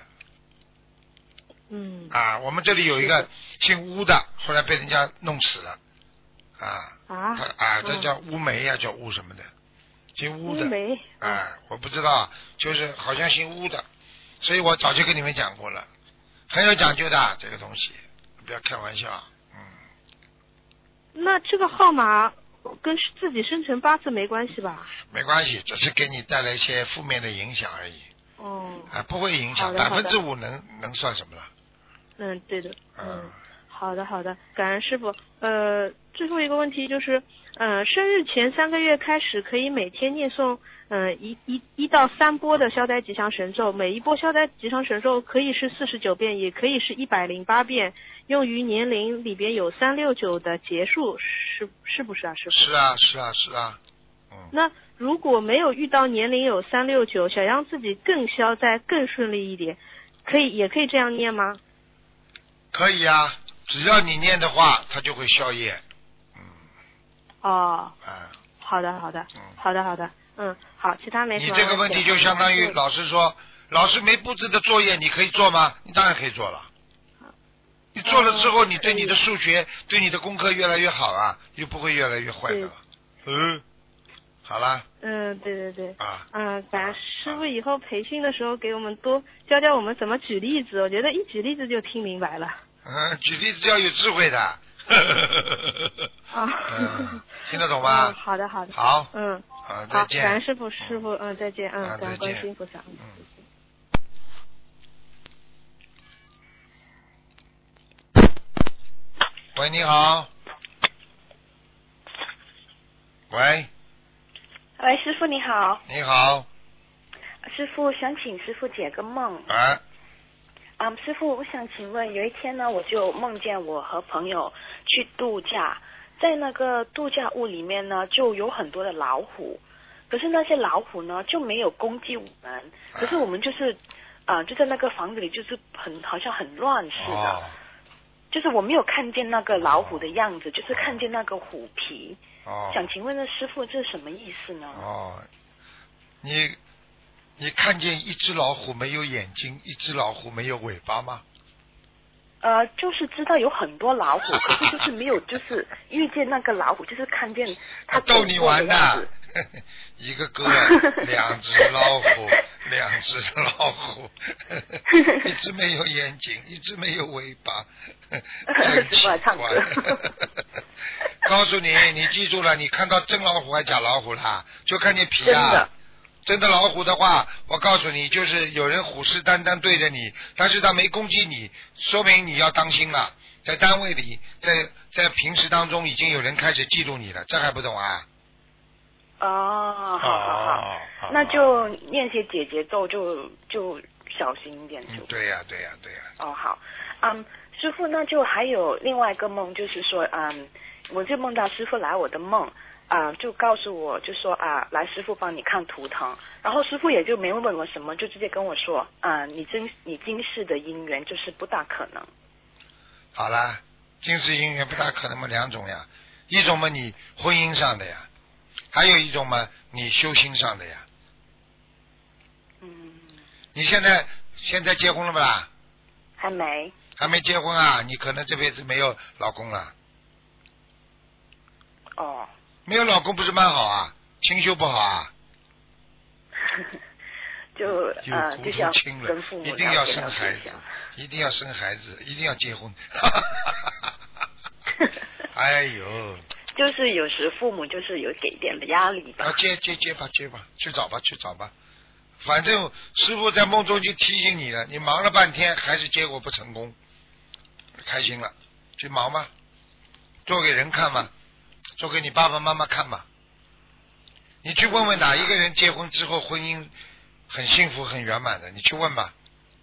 Speaker 8: 嗯。
Speaker 2: 啊，我们这里有一个姓乌的，后来被人家弄死了。啊。
Speaker 8: 啊。
Speaker 2: 他啊，这叫乌梅呀、啊，叫乌什么的，姓乌的。
Speaker 8: 乌梅。
Speaker 2: 啊，我不知道，就是好像姓乌的，所以我早就跟你们讲过了，很有讲究的这个东西，不要开玩笑。嗯。
Speaker 8: 那这个号码跟自己生辰八字没关系吧？
Speaker 2: 没关系，只是给你带来一些负面的影响而已。
Speaker 8: 哦。
Speaker 2: 啊，不会影响，百分之五能能算什么了？
Speaker 8: 嗯，对的。
Speaker 2: 嗯。
Speaker 8: 嗯好的，好的，感恩师傅。呃，最后一个问题就是，呃，生日前三个月开始可以每天念诵，呃，一一一到三波的消灾吉祥神咒，每一波消灾吉祥神咒可以是四十九遍，也可以是一百零八遍，用于年龄里边有三六九的结束，是是不是啊，师傅？
Speaker 2: 是啊，是啊，是啊。嗯。
Speaker 8: 那如果没有遇到年龄有三六九，想让自己更消灾、更顺利一点，可以也可以这样念吗？
Speaker 2: 可以啊。只要你念的话，它就会消业。嗯。
Speaker 8: 哦。
Speaker 2: 啊。
Speaker 8: 好的，好的。
Speaker 2: 嗯。
Speaker 8: 好的，好的。嗯，好，其他没什么。
Speaker 2: 你这个问题就相当于老师说，老师没布置的作业，你可以做吗？你当然可以做了。你做了之后，你对你的数学、对你的功课越来越好啊，又不会越来越坏的了。嗯。好了。
Speaker 8: 嗯，对对对。
Speaker 2: 啊。
Speaker 8: 嗯，感恩师傅以后培训的时候给我们多教教我们怎么举例子，我觉得一举例子就听明白了。
Speaker 2: 嗯，举例子要有智慧的。
Speaker 8: 啊。
Speaker 2: 嗯，听得懂吗？
Speaker 8: 嗯，好的好的。
Speaker 2: 好。
Speaker 8: 嗯。
Speaker 2: 啊，再见。
Speaker 8: 好，感恩师傅，师傅，嗯，再见，嗯，
Speaker 2: 啊、
Speaker 8: 感恩观世音菩萨。
Speaker 2: 嗯。喂，你好。喂。
Speaker 9: 喂，师傅你好。
Speaker 2: 你好。
Speaker 9: 师傅，想请师傅解个梦。
Speaker 2: 啊。
Speaker 9: 啊、嗯，师傅，我想请问，有一天呢，我就梦见我和朋友去度假，在那个度假屋里面呢，就有很多的老虎，可是那些老虎呢就没有攻击我们，可是我们就是啊、呃，就在那个房子里，就是很好像很乱似的，哦、就是我没有看见那个老虎的样子，哦、就是看见那个虎皮。哦。想请问呢，师傅，这是什么意思呢？
Speaker 2: 哦，你。你看见一只老虎没有眼睛，一只老虎没有尾巴吗？
Speaker 9: 呃，就是知道有很多老虎，可是就是没有，就是遇见那个老虎，就是看见他
Speaker 2: 逗你玩的，一个哥，两只老虎，两只老虎，一只没有眼睛，一只没有尾巴，真奇怪。告诉你，你记住了，你看到真老虎还假老虎啦？就看见皮啊。真的老虎的话，我告诉你，就是有人虎视眈眈对着你，但是他没攻击你，说明你要当心了。在单位里，在在平时当中，已经有人开始记住你了，这还不懂啊？
Speaker 9: 哦，好好好，哦、那就念些解结咒就，就就小心一点。
Speaker 2: 嗯，对呀、啊，对呀、啊，对呀、
Speaker 9: 啊。哦，好，嗯，师父，那就还有另外一个梦，就是说，嗯，我就梦到师父来我的梦。啊、呃，就告诉我，就说啊、呃，来师父帮你看图腾，然后师父也就没问我什么，就直接跟我说，啊、呃，你今你今世的姻缘就是不大可能。
Speaker 2: 好啦，今世姻缘不大可能嘛，两种呀，一种嘛你婚姻上的呀，还有一种嘛你修心上的呀。
Speaker 9: 嗯。
Speaker 2: 你现在现在结婚了不啦？
Speaker 9: 还没。
Speaker 2: 还没结婚啊？你可能这辈子没有老公了。
Speaker 9: 哦。
Speaker 2: 没有老公不是蛮好啊？清修不好啊？
Speaker 9: 就呃，就像跟父母
Speaker 2: 一定要生孩子，一定要生孩子，一定要结婚。哎呦！
Speaker 9: 就是有时父母就是有给点的压力吧。
Speaker 2: 啊，接接接吧，接吧，去找吧，去找吧。反正师父在梦中就提醒你了，你忙了半天还是结果不成功，开心了，去忙吧，做给人看吧。做给你爸爸妈妈看吧，你去问问哪一个人结婚之后婚姻很幸福很圆满的，你去问吧。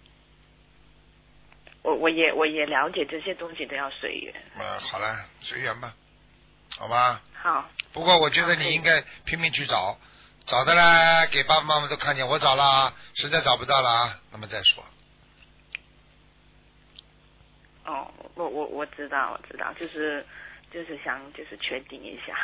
Speaker 9: 我我也我也了解这些东西都要随缘。
Speaker 2: 呃，好了，随缘吧，好吧。
Speaker 9: 好。
Speaker 2: 不过我觉得你应该拼命去找，找的啦，给爸爸妈妈都看见，我找了啊，实在找不到了啊，那么再说。
Speaker 9: 哦，我我我知道，我知道，就是。就是想就是确定一下。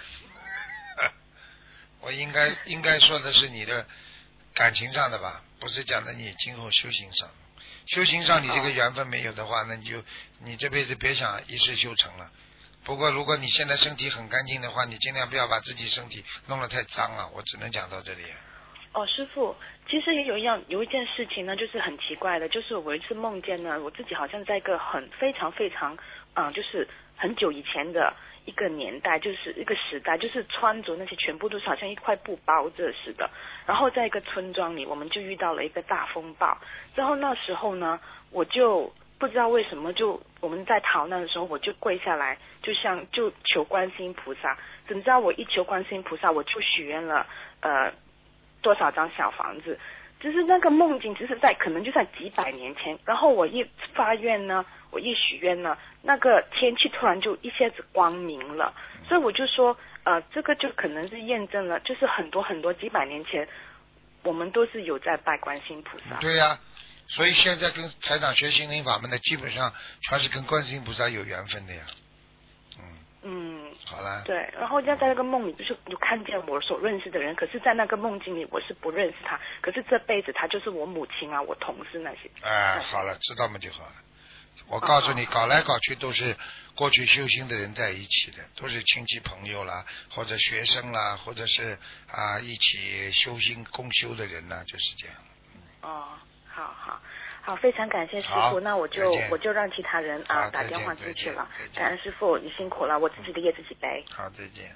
Speaker 2: 我应该应该说的是你的感情上的吧，不是讲的你今后修行上。修行上你这个缘分没有的话，那你就你这辈子别想一世修成了。不过如果你现在身体很干净的话，你尽量不要把自己身体弄得太脏了。我只能讲到这里。
Speaker 9: 哦，师父，其实也有一样有一件事情呢，就是很奇怪的，就是我一次梦见呢，我自己好像在一个很非常非常啊、呃，就是很久以前的一个年代，就是一个时代，就是穿着那些全部都是好像一块布包着似的。然后在一个村庄里，我们就遇到了一个大风暴。之后那时候呢，我就不知道为什么就我们在逃难的时候，我就跪下来，就像就求观世音菩萨。怎么知道我一求观世音菩萨，我就许愿了呃多少张小房子。就是那个梦境，只是在可能就在几百年前，然后我一发愿呢，我一许愿呢，那个天气突然就一下子光明了，所以我就说，呃，这个就可能是验证了，就是很多很多几百年前，我们都是有在拜观世音菩萨。
Speaker 2: 对呀、啊，所以现在跟台长学心灵法门的，基本上全是跟观世音菩萨有缘分的呀。嗯。嗯。好了。
Speaker 9: 对，然后要在那个梦里，就是就看见我所认识的人，可是，在那个梦境里，我是不认识他，可是这辈子他就是我母亲啊，我同事那些。
Speaker 2: 哎，好了，知道嘛就好了。我告诉你，哦、搞来搞去都是过去修心的人在一起的，都是亲戚朋友啦，或者学生啦，或者是啊一起修心共修的人呢，就是这样。
Speaker 9: 嗯、哦，好好。好，非常感谢师傅，那我就我就让其他人啊打电话进去了。感恩师傅，你辛苦了，我自己的业自己背。
Speaker 2: 好，再见。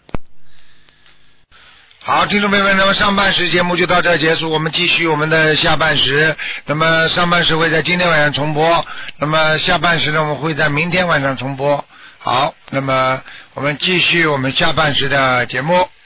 Speaker 2: 好，听众朋友们，那么上半时节目就到这结束，我们继续我们的下半时。那么上半时会在今天晚上重播，那么下半时呢，我们会在明天晚上重播。好，那么我们继续我们下半时的节目。